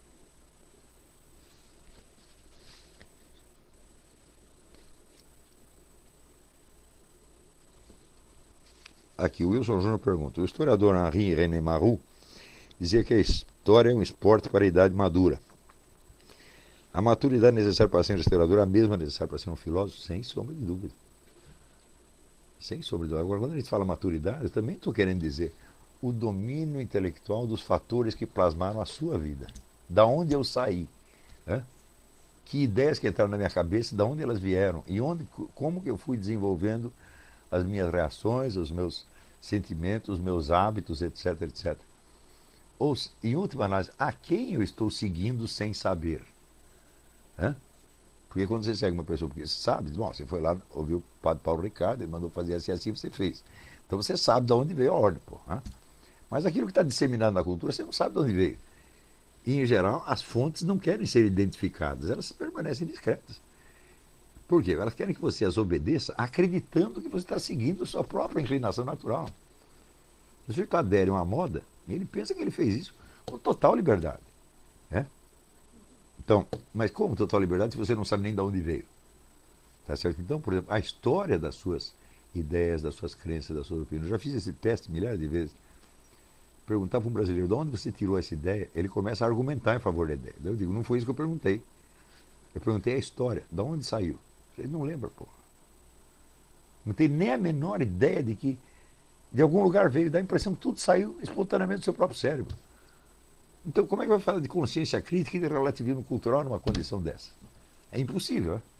A: Aqui, o Wilson Júnior pergunta: o historiador Henri René Marrou dizia que a história é um esporte para a idade madura. A maturidade necessária para ser um historiador é a mesma necessária para ser um filósofo? Sem sombra de dúvida. Sem sombra de dúvida. Agora, quando a gente fala maturidade, eu também estou querendo dizer o domínio intelectual dos fatores que plasmaram a sua vida. Da onde eu saí. Né? Que ideias que entraram na minha cabeça, de onde elas vieram e como que eu fui desenvolvendo as minhas reações, os meus sentimentos, os meus hábitos, etc, etc. Ou, em última análise, a quem eu estou seguindo sem saber? Né? Porque quando você segue uma pessoa porque você sabe, bom, você foi lá, ouviu o padre Paulo Ricardo, ele mandou fazer assim, você fez. Então você sabe de onde veio a ordem. Pô, né? Mas aquilo que está disseminado na cultura, você não sabe de onde veio. E, em geral, as fontes não querem ser identificadas, elas permanecem discretas. Por quê? Elas querem que você as obedeça acreditando que você está seguindo a sua própria inclinação natural. Se o sujeito adere a uma moda, ele pensa que ele fez isso com total liberdade. Né? Então, mas como total liberdade se você não sabe nem de onde veio? Tá certo? Então, por exemplo, a história das suas ideias, das suas crenças, das suas opiniões. Eu já fiz esse teste milhares de vezes. Perguntar para um brasileiro de onde você tirou essa ideia, ele começa a argumentar em favor da ideia. Eu digo, não foi isso que eu perguntei. Eu perguntei a história, de onde saiu. Ele não lembra, pô. Não tem nem a menor ideia de que de algum lugar veio. Dá a impressão que tudo saiu espontaneamente do seu próprio cérebro. Então, como é que vai falar de consciência crítica e de relativismo cultural numa condição dessa? É impossível. Né?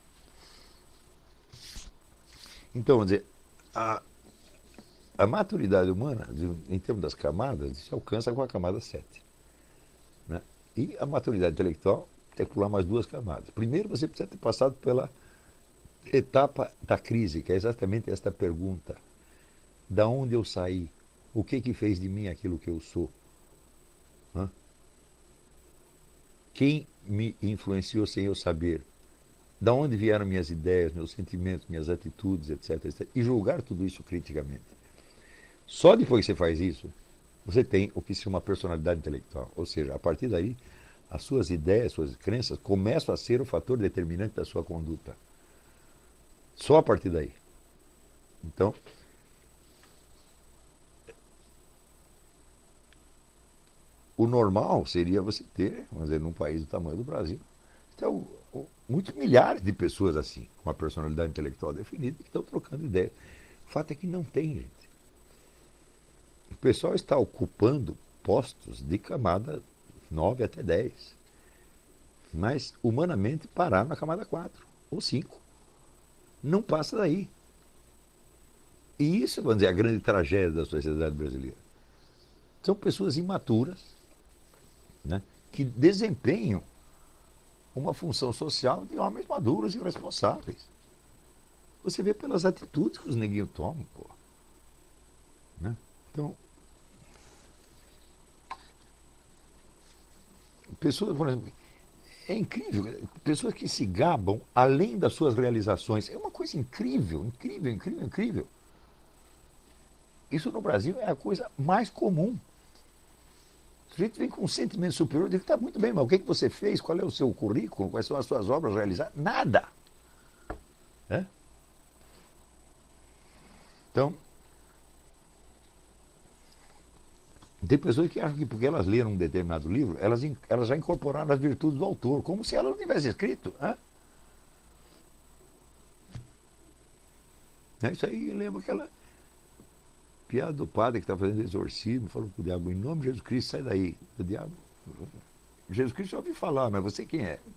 A: Então, vamos dizer, a, a maturidade humana, em termos das camadas, se alcança com a camada 7. Né? E a maturidade intelectual tem que pular mais duas camadas. Primeiro, você precisa ter passado pela etapa da crise, que é exatamente esta pergunta: da onde eu saí? O que fez de mim aquilo que eu sou? Hã? Quem me influenciou sem eu saber? Da onde vieram minhas ideias, meus sentimentos, minhas atitudes, etc, etc. E julgar tudo isso criticamente. Só depois que você faz isso, você tem o que se chama personalidade intelectual. Ou seja, a partir daí, as suas ideias, suas crenças começam a ser o fator determinante da sua conduta. Só a partir daí. Então, o normal seria você ter, vamos dizer, num país do tamanho do Brasil, então, muitos milhares de pessoas assim, com a personalidade intelectual definida, que estão trocando ideias. O fato é que não tem, gente. O pessoal está ocupando postos de camada 9 até 10, mas humanamente parar na camada 4 ou 5. Não passa daí. E isso, vamos dizer, é a grande tragédia da sociedade brasileira. São pessoas imaturas, né, que desempenham uma função social de homens maduros e responsáveis. Você vê pelas atitudes que os neguinhos tomam, pô. Né? Então, pessoas, por exemplo, é incrível, pessoas que se gabam além das suas realizações. É uma coisa incrível, incrível, incrível, incrível. Isso no Brasil é a coisa mais comum. O sujeito vem com um sentimento superior, diz que está muito bem, mas o que você fez? Qual é o seu currículo? Quais são as suas obras realizadas? Nada. Né? Então, tem pessoas que acham que porque elas leram um determinado livro, elas já incorporaram as virtudes do autor, como se ela não tivesse escrito. Isso aí lembra aquela piada do padre que está fazendo exorcismo, falou para o diabo: em nome de Jesus Cristo, sai daí. O diabo, Jesus Cristo já ouviu falar, mas você quem é?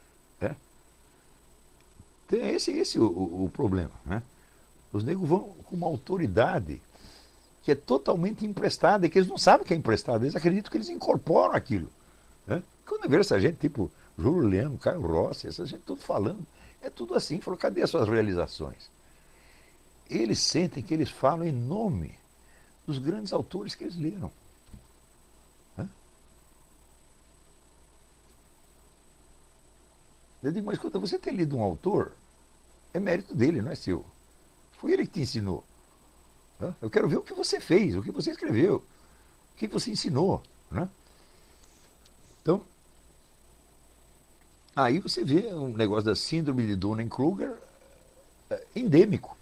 A: Então, esse o problema. Né? Os negros vão com uma autoridade que é totalmente emprestada, e que eles não sabem que é emprestada, eles acreditam que eles incorporam aquilo. Né? Quando eu vejo essa gente, tipo Júlio Leão, Caio Rossi, essa gente tudo falando, é tudo assim, falou: cadê as suas realizações? Eles sentem que eles falam em nome dos grandes autores que eles leram. Né? Eu digo: mas escuta, você ter lido um autor é mérito dele, não é seu. Foi ele que te ensinou. Né? Eu quero ver o que você fez, o que você escreveu, o que você ensinou. Né? Então, aí você vê um negócio da síndrome de Dunning-Kruger endêmico.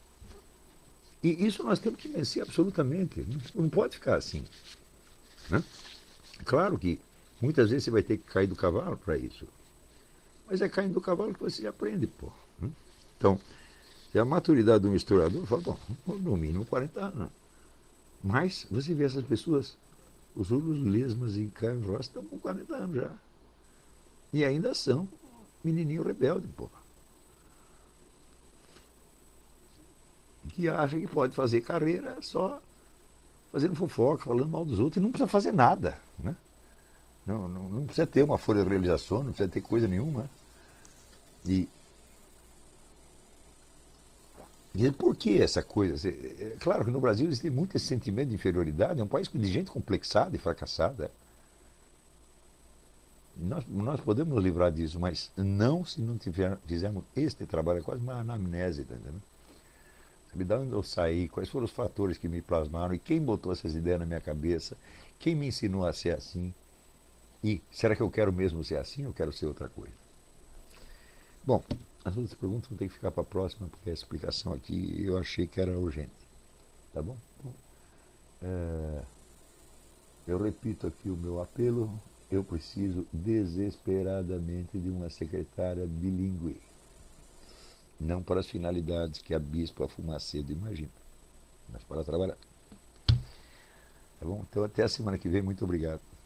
A: E isso nós temos que vencer absolutamente. Não pode ficar assim. Né? Claro que muitas vezes você vai ter que cair do cavalo para isso. Mas é caindo do cavalo que você aprende, pô. Né? Então, se a maturidade do historiador fala: bom, no mínimo 40 anos. Mas você vê essas pessoas, os Júlios Lesmas e Caio Rossi estão com 40 anos já. E ainda são menininho rebelde, pô. Que acha que pode fazer carreira só fazendo fofoca, falando mal dos outros, e não precisa fazer nada. Né? Não precisa ter uma folha de realização, não precisa ter coisa nenhuma. E por que essa coisa? É claro que no Brasil existe muito esse sentimento de inferioridade, é um país de gente complexada e fracassada. Nós podemos nos livrar disso, mas não se não fizermos este trabalho, é quase uma anamnese, tá entendendo? Sabe, de onde eu saí, quais foram os fatores que me plasmaram e quem botou essas ideias na minha cabeça, quem me ensinou a ser assim, e será que eu quero mesmo ser assim ou quero ser outra coisa? Bom, as outras perguntas vão ter que ficar para a próxima, porque a explicação aqui eu achei que era urgente. Tá bom? Eu repito aqui o meu apelo: eu preciso desesperadamente de uma secretária bilíngue. Não para as finalidades que a Bispa Fumacedo imagina, mas para trabalhar. Tá bom? Então até a semana que vem. Muito obrigado.